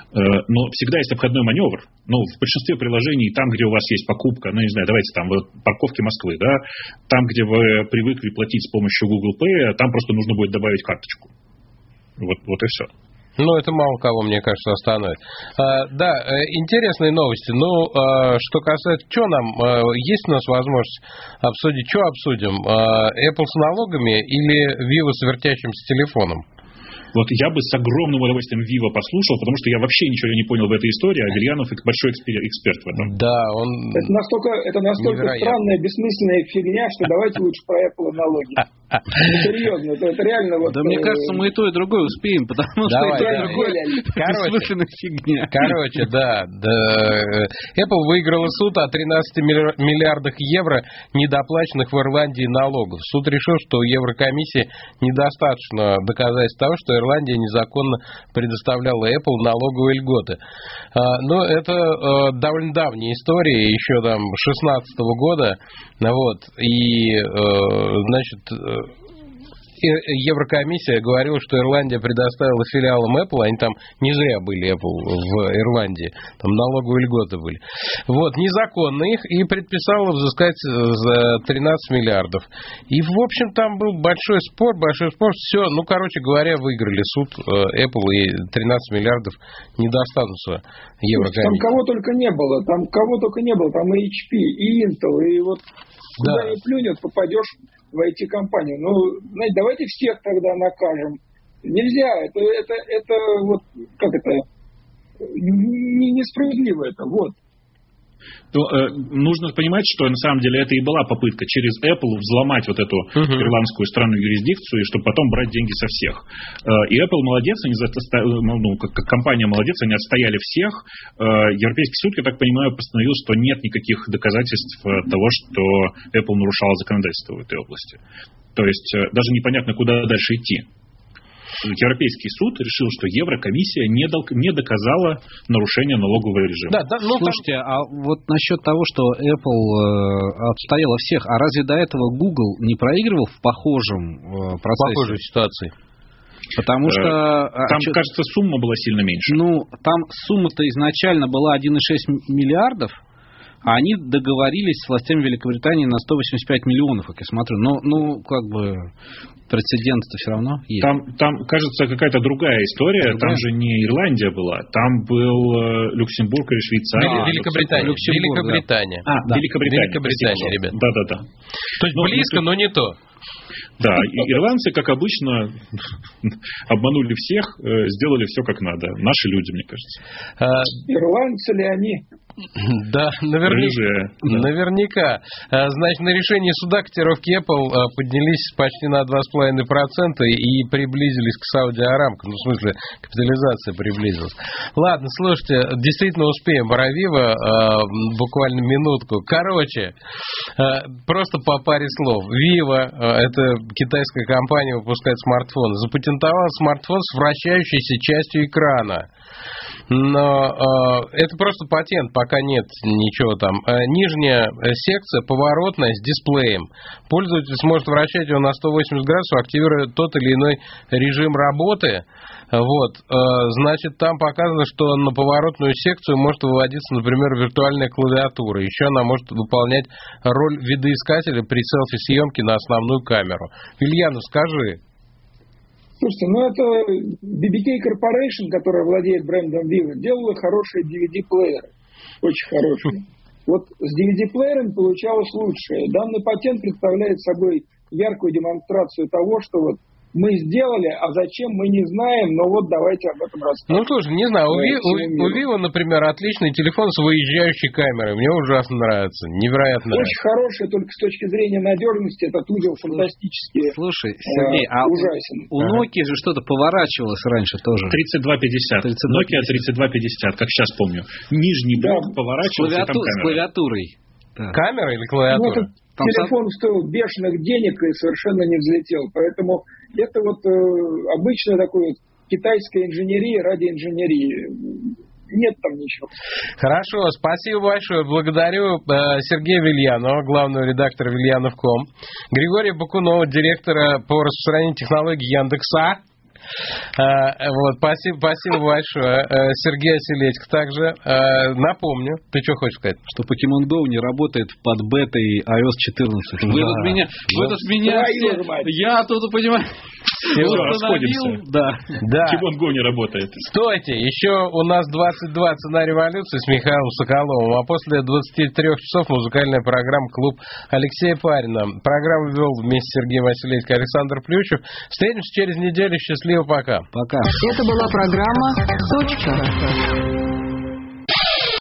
Но всегда есть обходной маневр. Ну, в большинстве приложений, там, где у вас есть покупка, ну, не знаю, давайте там, вот, парковки Москвы, да, там, где вы привыкли платить с помощью Google Pay, там просто нужно будет добавить карточку. Вот, вот и все. Ну, это мало кого, мне кажется, остановит. А, да, интересные новости. Ну, а, что касается, что нам, а, есть у нас возможность обсудить, что обсудим? А, Apple с налогами или Vivo с вертящимся телефоном? Вот я бы с огромным удовольствием Vivo послушал, потому что я вообще ничего не понял в этой истории, а Вильянов большой эксперт в этом. Да, он Это настолько, это настолько странная, бессмысленная фигня, что давайте лучше про Apple и налоги. Ну, серьезно, это, это реально вот... Да, мне кажется, мы и то, и другое успеем, потому что Давай, и то, и да. другое бессмысленная фигня. Короче, да, да. Apple выиграла суд о тринадцати миллиардах евро недоплаченных в Ирландии налогов. Суд решил, что у Еврокомиссии недостаточно доказательств того, что Ирландия незаконно предоставляла Apple налоговые льготы. Но это довольно давняя история, еще там шестнадцатого года. Вот, и, значит... Еврокомиссия говорила, что Ирландия предоставила филиалам Apple, они там не зря были, Apple, в Ирландии, там налоговые льготы были. Вот, незаконно их, и предписала взыскать за тринадцать миллиардов. И, в общем, там был большой спор, большой спор, все, ну, короче говоря, выиграли суд Apple, и тринадцать миллиардов не достанутся Еврокомиссии. Там кого только не было, там кого только не было, там и эйч пи, и Intel, и вот куда да. ни плюнет, попадешь в ай ти-компанию. Ну, знаете, давайте всех тогда накажем. Нельзя, это, это, это вот, как это, не, несправедливо это, вот. То, э, нужно понимать, что на самом деле это и была попытка через Apple взломать вот эту uh-huh. ирландскую странную юрисдикцию, и чтобы потом брать деньги со всех. Э, и Apple молодец, они заставили, ну, как, как компания молодец, они отстояли всех. Э, Европейский суд, я так понимаю, постановил, что нет никаких доказательств того, что Apple нарушала законодательство в этой области. То есть э, даже непонятно, куда дальше идти. Европейский суд решил, что Еврокомиссия не, дол- не доказала нарушение налогового режима. Да, да, ну, слушайте, там... а вот насчет того, что Apple э, отстояла всех, а разве до этого Google не проигрывал в похожем э, процессе? В похожей ситуации. Потому что... Там, а, кажется, сумма была сильно меньше. Ну, там сумма-то изначально была один целых шесть десятых миллиардов, а они договорились с властями Великобритании на сто восемьдесят пять миллионов, как я смотрю. Но, ну, как бы, прецедент-то все равно есть. Там, там, кажется, какая-то другая история. Другая? Там же не Ирландия была. Там был Люксембург или Швейцария. А, Великобритания. Люксембург, Великобритания. Да. А, да. Великобритания, Великобритания, ребят. Да-да-да. То есть но, близко, но, но не то. Да, и ирландцы, как обычно, обманули всех, сделали все как надо. Наши люди, мне кажется. Ирландцы ли они? Да, наверняка. Рыжие, да. Наверняка. Значит, на решении суда котировки Apple поднялись почти на два с половиной процента и приблизились к Saudi Aramco. Ну, в смысле, капитализация приблизилась. Ладно, слушайте, действительно успеем. Боровива, буквально минутку. Короче, просто по паре слов. Vivo, это китайская компания, выпускает смартфоны. Запатентовала смартфон с вращающейся частью экрана. Но э, это просто патент, пока нет ничего там. Э, нижняя секция поворотная с дисплеем. Пользователь сможет вращать его на сто восемьдесят градусов, активируя тот или иной режим работы. Вот, э, значит, там показано, что на поворотную секцию может выводиться, например, виртуальная клавиатура. Еще она может выполнять роль видоискателя при селфи-съемке на основную камеру. Ильянов, скажи. Слушайте, ну это би би кей Corporation, которая владеет брендом Vivo, делала хорошие ди ви ди-плееры. Очень хорошие. Вот с ди ви ди-плеером получалось лучше. Данный патент представляет собой яркую демонстрацию того, что вот мы сделали, а зачем мы не знаем, но вот давайте об этом расскажем. Ну, слушай, не знаю, у, Ви, у, у Vivo, например, отличный телефон с выезжающей камерой. Мне ужасно нравится, невероятно Очень нравится. Хороший, только с точки зрения надежности этот узел фантастически Слушай, Сергей, а ужасен. У Nokia же что-то поворачивалось раньше тоже. тридцать два пятьдесят. Nokia тридцать два пятьдесят, как сейчас помню. Нижний блок да. поворачивался, Клавиату... там камера. С клавиатурой. Да. Камера или клавиатура? Ну, Там телефон сам... стоил бешеных денег и совершенно не взлетел. Поэтому это вот э, обычная такой вот китайская инженерия ради инженерии. Нет там ничего. Хорошо, спасибо большое. Благодарю э, Сергея Вильянова, главного редактора Вильянов точка ком, Григория Бакунова, директора по распространению технологий Яндекса. Вот, спасибо, спасибо большое. Сергей Оселедько также. Напомню, ты что хочешь сказать? Что Pokemon Go не работает под бетой ай о эс четырнадцать. Вы тут меня, вы тут меня все, я тут, понимаю, установил. Да. Pokemon Go не работает. Стойте, еще у нас двадцать два «Цена революции» с Михаилом Соколовым, а после двадцати трёх часов музыкальная программа «Клуб Алексея Парина». Программу вел вместе с Сергеем Васильевичем Александр Плющев. Встретимся через неделю. Счастливо, пока. Пока. Это была программа «Точка».